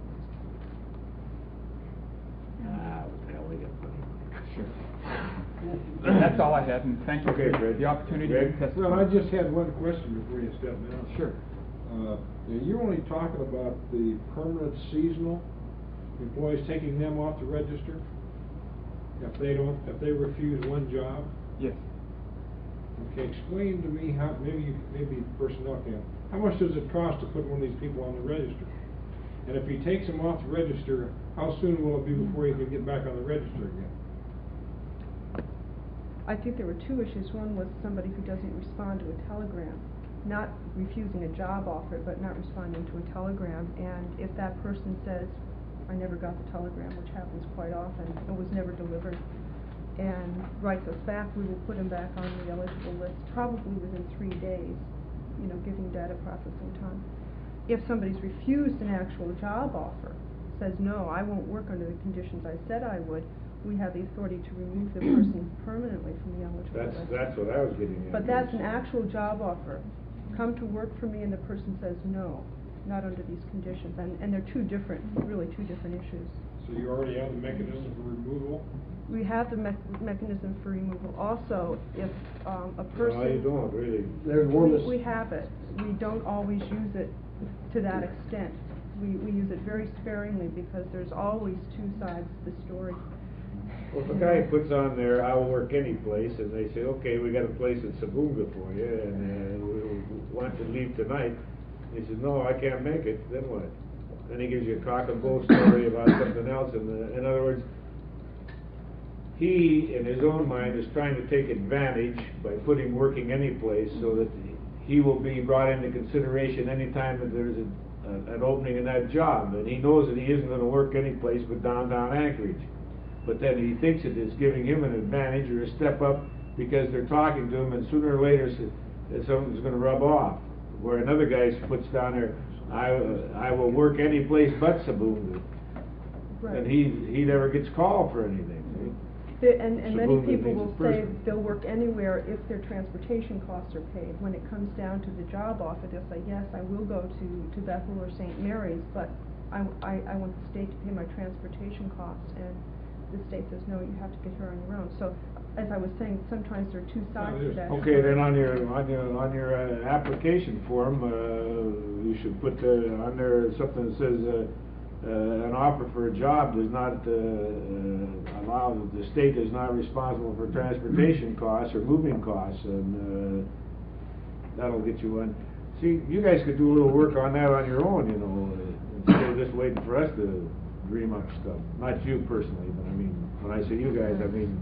Ah, what the hell, we got plenty of money. Sure. And that's all I had, and thank you Okay, for Fred. the opportunity to Greg? testify. Well, I just had one question before you step down. Sure. Uh, you're only talking about the permanent seasonal employees, taking them off the register? If they don't, if they refuse one job? Yes. Okay, explain to me how, maybe you, maybe personnel can, how much does it cost to put one of these people on the register? And if he takes them off the register, how soon will it be before he can get back on the register again? I think there were two issues. One was somebody who doesn't respond to a telegram, not refusing a job offer, but not responding to a telegram. And if that person says, I never got the telegram, which happens quite often, it was never delivered, and writes us back, we will put him back on the eligible list probably within three days, you know, giving data processing time. If somebody's refused an actual job offer, says, no, I won't work under the conditions I said I would, we have the authority to remove the person permanently from the eligible That's, list. that's what I was getting at. But that's an actual job offer. Come to work for me, and the person says, no, not under these conditions. And, and they're two different, really two different issues. So you already have the mechanism for removal? We have the me mechanism for removal. Also, if um, a person... No, you don't, really. There's one We, that's... we have it. We don't always use it to that extent. We, we use it very sparingly because there's always two sides to the story. Well, if a guy puts on there, I will work any place, and they say, okay, we got a place in Sabunga for you, and uh, we we want to leave tonight. He says, no, I can't make it, then what? Then he gives you a cock and bull story about something else. And uh, in other words, he, in his own mind, is trying to take advantage by putting working any place so that he will be brought into consideration any time that there's a, a, an opening in that job. And he knows that he isn't going to work any place but downtown Anchorage. But then he thinks it is giving him an advantage or a step up because they're talking to him, and sooner or later something's going to rub off. Where another guy puts down there, I, uh, I will work any place but Sabunga. Right. And he, he never gets called for anything. The, and and many Sabunga people means will a say person. they'll work anywhere if their transportation costs are paid. When it comes down to the job offer, they'll say, yes, I will go to, to Bethel or Saint Mary's, but I, I, I want the state to pay my transportation costs. And the state says, no, you have to get here on your own. So, as I was saying, sometimes there are two sides to that. Okay, then on your on your on your uh, application form, uh, you should put uh, on there something that says uh, uh, an offer for a job does not uh, uh, allow the state is not responsible for transportation costs or moving costs, and uh, that'll get you one. See, you guys could do a little work on that on your own, you know, uh, instead of just waiting for us to dream up stuff. Not you personally, but I mean, when I say you guys, I mean.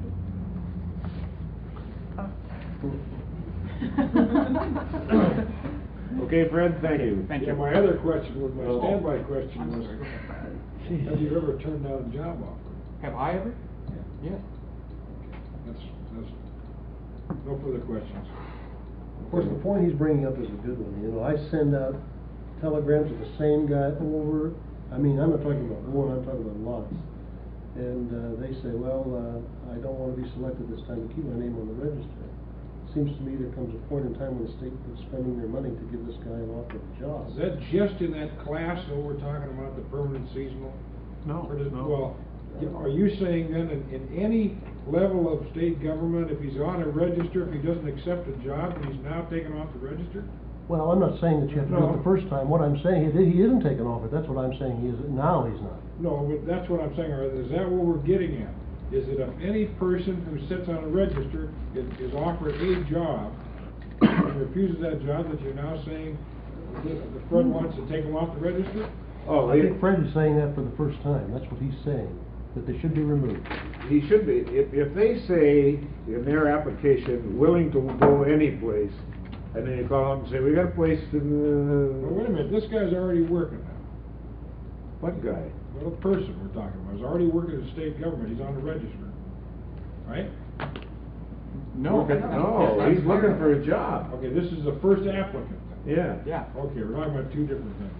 Okay, Fred, thank you. Thank Yeah, you. my other question was, my Oh. standby question I'm was, sorry. have you ever turned down a job offer? Have I ever? Yeah. Yes. That's, that's, no further questions. Of course, the point he's bringing up is a good one. You know, I send out telegrams of the same guy over, I mean, I'm not talking about one, I'm talking about lots. And, uh, they say, well, uh, I don't wanna be selected this time to keep my name on the register. Seems to me there comes a point in time when the state is spending their money to give this guy an offer of a job. Is that just in that class, though, we're talking about the permanent seasonal? No, Or does- no. Well, y- are you saying then in, in any level of state government, if he's on a register, if he doesn't accept a job, he's now taken off the register? Well, I'm not saying that you have to do it No. the first time, what I'm saying is that he isn't taken off it, that's what I'm saying, he is, now he's not. No, but that's what I'm saying, or is that what we're getting at? Is that if any person who sits on a register is, is offered a job, and refuses that job, that you're now saying that the Fred wants to take him off the register? Oh, I he, think Fred is saying that for the first time, that's what he's saying, that they should be removed. he should be, if, if they say in their application, willing to go any place, and then you call them and say, we got a place in, Well, uh. wait a minute, this guy's already working now. What guy? Well, the person we're talking about is already working in the state government, he's on the register, right? No. Working- No, he's looking for a job. Okay, this is the first applicant then? Yeah. Yeah. Okay, we're talking about two different things.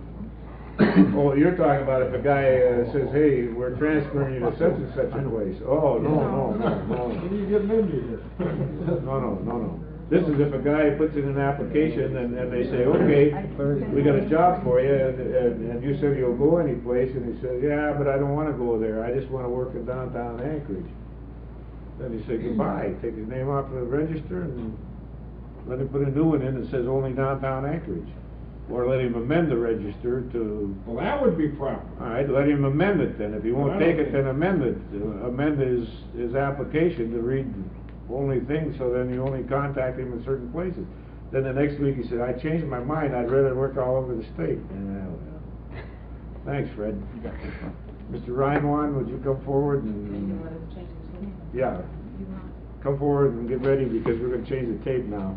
But- Oh, you're talking about if a guy uh, says, hey, we're transferring you to such and such a place. Oh, no, no, no, What are no. you getting into here? No, no, no, no. This is if a guy puts in an application and, and they say, okay, we got a job for you, and, and, and you said you'll go any place, and he says, yeah, but I don't wanna go there, I just wanna work in downtown Anchorage. Then you say goodbye, take his name off the register and let him put a new one in that says only downtown Anchorage. Or let him amend the register to. Well, that would be proper. All right, let him amend it then, if he Well, won't I take don't it, think- then amend it, Uh, amend his, his application to read only things, so then you only contact him in certain places. Then the next week he said, I changed my mind, I'd rather work all over the state. Yeah, well. Thanks, Fred. Mister Reinwan, would you come forward and? Yeah, come forward and get ready, because we're gonna change the tape now.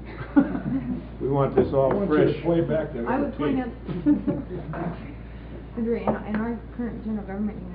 We want this all I want you fresh. to play back that I other would point tape. out, Andrea, in, in our current general government unit,